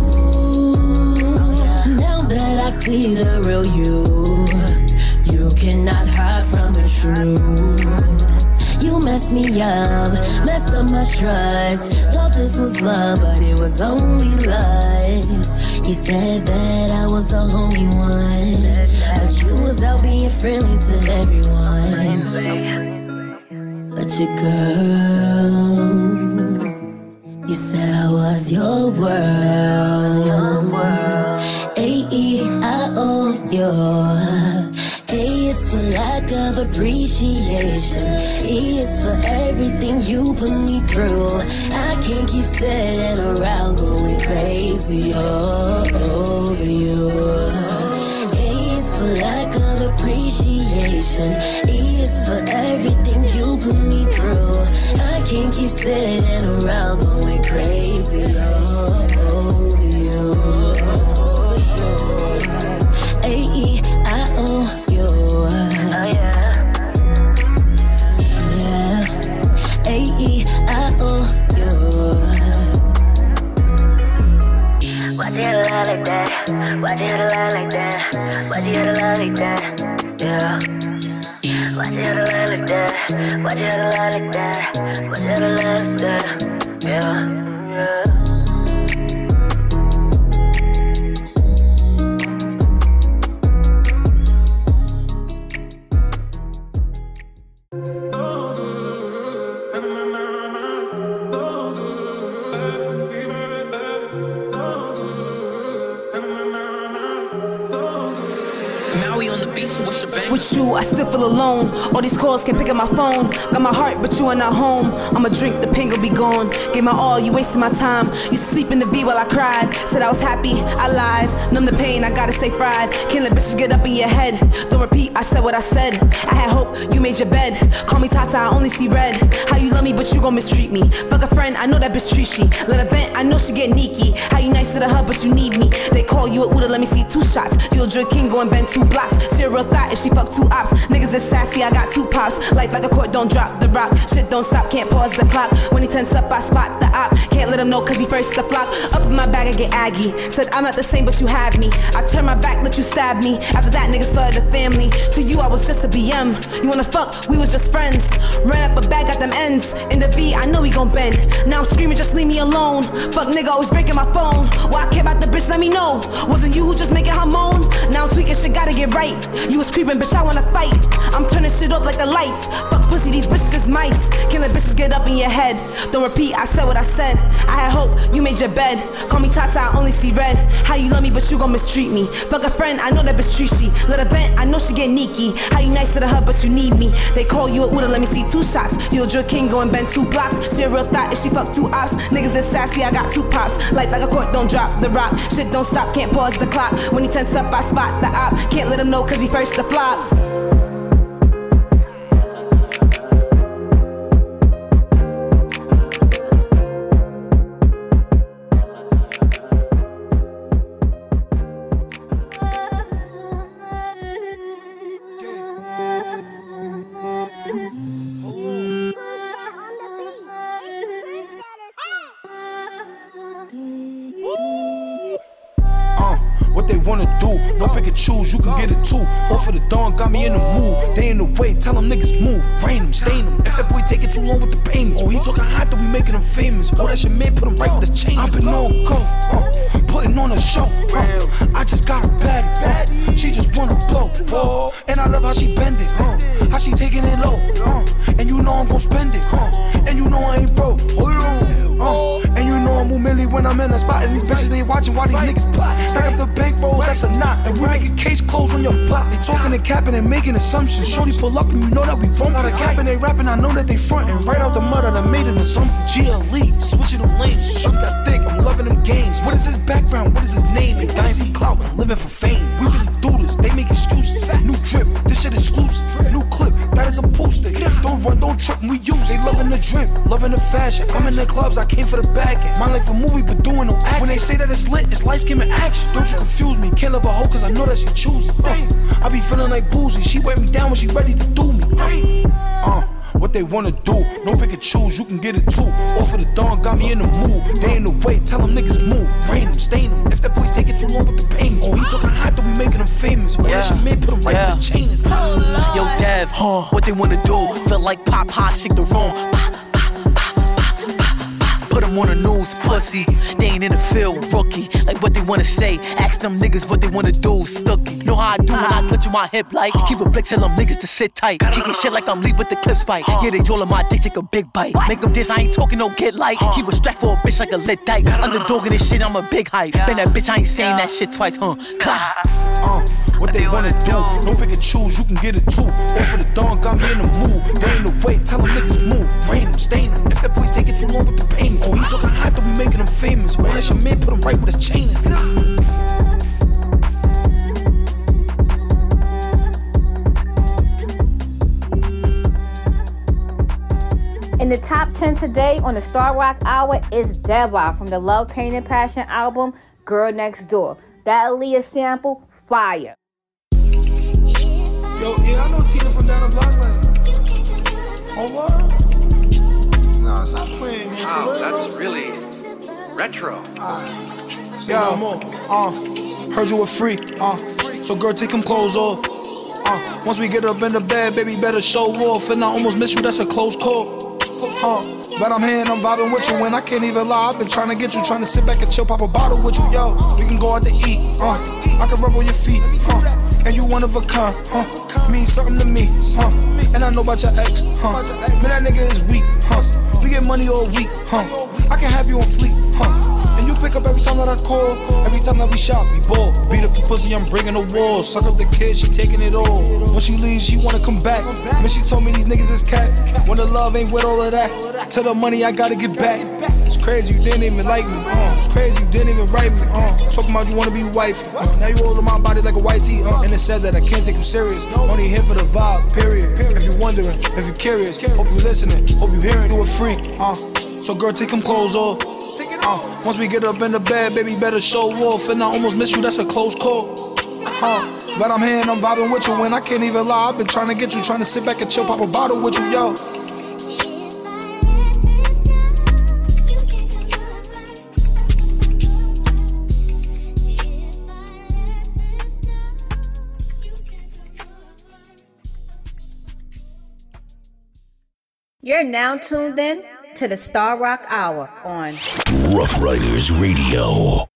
Now that I see the real you, you cannot hide from the truth. You messed me up, messed up my trust. Thought this was love, but it was only lust. You said that I was the only one, but you was out being friendly to everyone. But your girl, you said I was your world. A E I O U. A is for lack of appreciation. E is for everything you put me through. I can't keep sitting around going crazy over you. A is for lack of appreciation. E is for everything you put me through. I can't keep sitting around going crazy over you. A E I O U. Oh, yeah. Yeah. A E I O Why'd you have to lie like that? Why'd you have to lie like that? Yeah. Why'd you have to lie like that? Why'd you have to lie like that? Why'd you have to lie like that? Yeah, yeah. With you, I still feel alone. All these calls can't pick up my phone. Got my heart, but you are not home. I'ma drink, the pain gon' be gone. Gave my all, you wasted my time. You sleep in the V while I cried. Said I was happy, I lied. Numb the pain, I gotta stay fried. Can't let bitches get up in your head. Don't repeat, I said what I said. I had hope, you made your bed. Call me Tata, I only see red. How you love me, but you gon' mistreat me. Fuck a friend, I know that bitch treat she. Let her vent, I know she get sneaky. How you nice to the hub, but you need me. They call you a Uda, let me see two shots. You a drug king, go and bend two blocks. She a real thought if she fuck two ops. Niggas is sassy, I got two pops. Life like a court, don't drop the rock. Shit don't stop, can't pause the clock. When he tense up, I spot the op. Can't let him know cause he first the flock. Up in my bag, I get aggy. Said I'm not the same, but you have me. I turn my back, let you stab me. After that, niggas started a family. To you, I was just a B M. You wanna fuck, we was just friends. Ran up a bag, got them ends. In the V, I know he gon' bend. Now I'm screaming, just leave me alone. Fuck nigga, always breaking my phone. Why I care about the bitch, let me know. Wasn't you who just making her moan? Now I'm tweaking, shit gotta get right. You was creeping, bitch, I wanna fight. I'm turning shit off like the lights. Fuck pussy, these bitches is mice. Can't let bitches get up in your head. Don't repeat, I said what I said. I had hope, you made your bed. Call me Tata, I only see red. How you love me, but you gon' mistreat me. Fuck a friend, I know that bitch treat she. Let her vent, I know she get sneaky. How you nice to the hub, but you need me. They call you a Uda, let me see two shots. You a drug king, go and bend two blocks. She a real thought if she fuck two ops. Niggas is sassy, I got two pops. Life like a court, don't drop the rock. Shit don't stop, can't pause the clock. When he tense up, I spot the op. Can't let him know cause he first the flop. Choose, you can get it too. Off of the dawn, got me in the mood. They in the way, tell them niggas move. Rain them, stain them. If that boy take it too long with the payments. Oh, he talking hot, then we making him famous. Oh, that's your man, put him right with his chains. I've been on go, uh, putting on a show. Uh, I just got a baddie, uh, she just wanna blow. Uh, and I love how she bend it, uh, how she taking it low. Uh, and you know I'm gon' spend it, uh, and you know I ain't broke. Uh, and you know I'm Millie when I'm in the spot. And these bitches, they watching while these niggas plot. Stack up the bankroll, that's a knot. And we making case close on your block. They talking and capping and making assumptions. Shorty pull up and you know that we wrong. Out of capping, they rapping, I know that they frontin'. Right out the mud, I done made it or something. G L E, switching them lanes. Shorty got thick, I'm loving them games. What is his background? What is his name? They dying for clout, I'm living for fame. We really do this, they make excuses. New drip, this shit exclusive. New clip, that is a poster. Don't run, don't trip, we use. They loving the drip, loving the fashion. I'm in the clubs, I came for the bag. My life a movie, but doing no act. When they say that it's lit, it's light skin and action. Don't you confuse me, can't love a hoe cause I know that she choosing. Uh, I be feeling like boozy, she wear me down when she ready to do me. Uh, what they wanna do, no pick and choose, you can get it too. Off of the dawn, got me in the mood. They in the way, tell them niggas move. Rain them, stain them, if that boy take it too long with the payments. Oh, he talking hot, then we making him famous. Oh, yeah. That's your man, put him right yeah. with the chains. Yo, Dev, huh, what they wanna do, feel like pop hot, shake the room. Put them on the news, pussy. They ain't in the field, rookie. Like what they wanna say. Ask them niggas what they wanna do, stooky. Know how I do when I clutch in my hip like. Keep a blick, tell them niggas to sit tight. Kicking shit like I'm Lee with the clip spike. Yeah, they told him my dick take a big bite. Make them diss, I ain't talking no get like. Keep a strap for a bitch like a lit dyke. Underdog in this shit, I'm a big hype. Been that bitch, I ain't saying that shit twice, huh? Clap. Uh, what they wanna do, no pick and choose, you can get it too. Off of the dawn, got me in the mood. They in the way, tell them niggas move. Rain them, stain them, if that boy take it too long with the payments. Oh, he talking hot, then we making him famous. Oh, that's your man, put him right with his chain. In the top ten today on the Star Rock Hour is Deva from the Love, Pain, and Passion album, Girl Next Door. That Aaliyah sample, fire. Yo, yeah, I know Tina from down the block, like, oh, what? Nah, stop playing, man. Wow, that's really retro. Alright. Yo, uh, Heard you were free, uh. So girl, take them clothes off. Uh, once we get up in the bed, baby, better show off. And I almost miss you, that's a close call. Uh, but I'm here and I'm vibing with you, and I can't even lie. I've been trying to get you, trying to sit back and chill, pop a bottle with you, yo. We can go out to eat, uh. I can rub on your feet, uh. And you one of a kind, uh. Mean something to me, huh? And I know about your ex, huh? Man, that nigga is weak, huh? We get money all week, huh? I can have you on fleek, huh? And you pick up every time that I call. Every time that we shop, we ball. Beat up the pussy, I'm bringing the wall. Suck up the kid, she taking it all. When she leaves, she wanna come back. But she told me these niggas is cats. When the love ain't with all of that. To the money, I gotta get back. It's crazy, you didn't even like me, uh. It's crazy, you didn't even write me, uh. Talking about you wanna be wifey, uh. Now you all in my body like a white tee, uh. And it said that I can't take you serious. Only here for the vibe, period. If you wondering, if you curious, hope you listening, hope you hearing, do it free, uh. So girl, take them clothes off. Uh, once we get up in the bed, baby, better show off. And I almost miss you, that's a close call. Uh, but I'm here and I'm vibing with you, and I can't even lie. I've been trying to get you, trying to sit back and chill, pop a bottle with you, yo. You're now tuned in to the Star Rock Hour on Rough Riders Radio.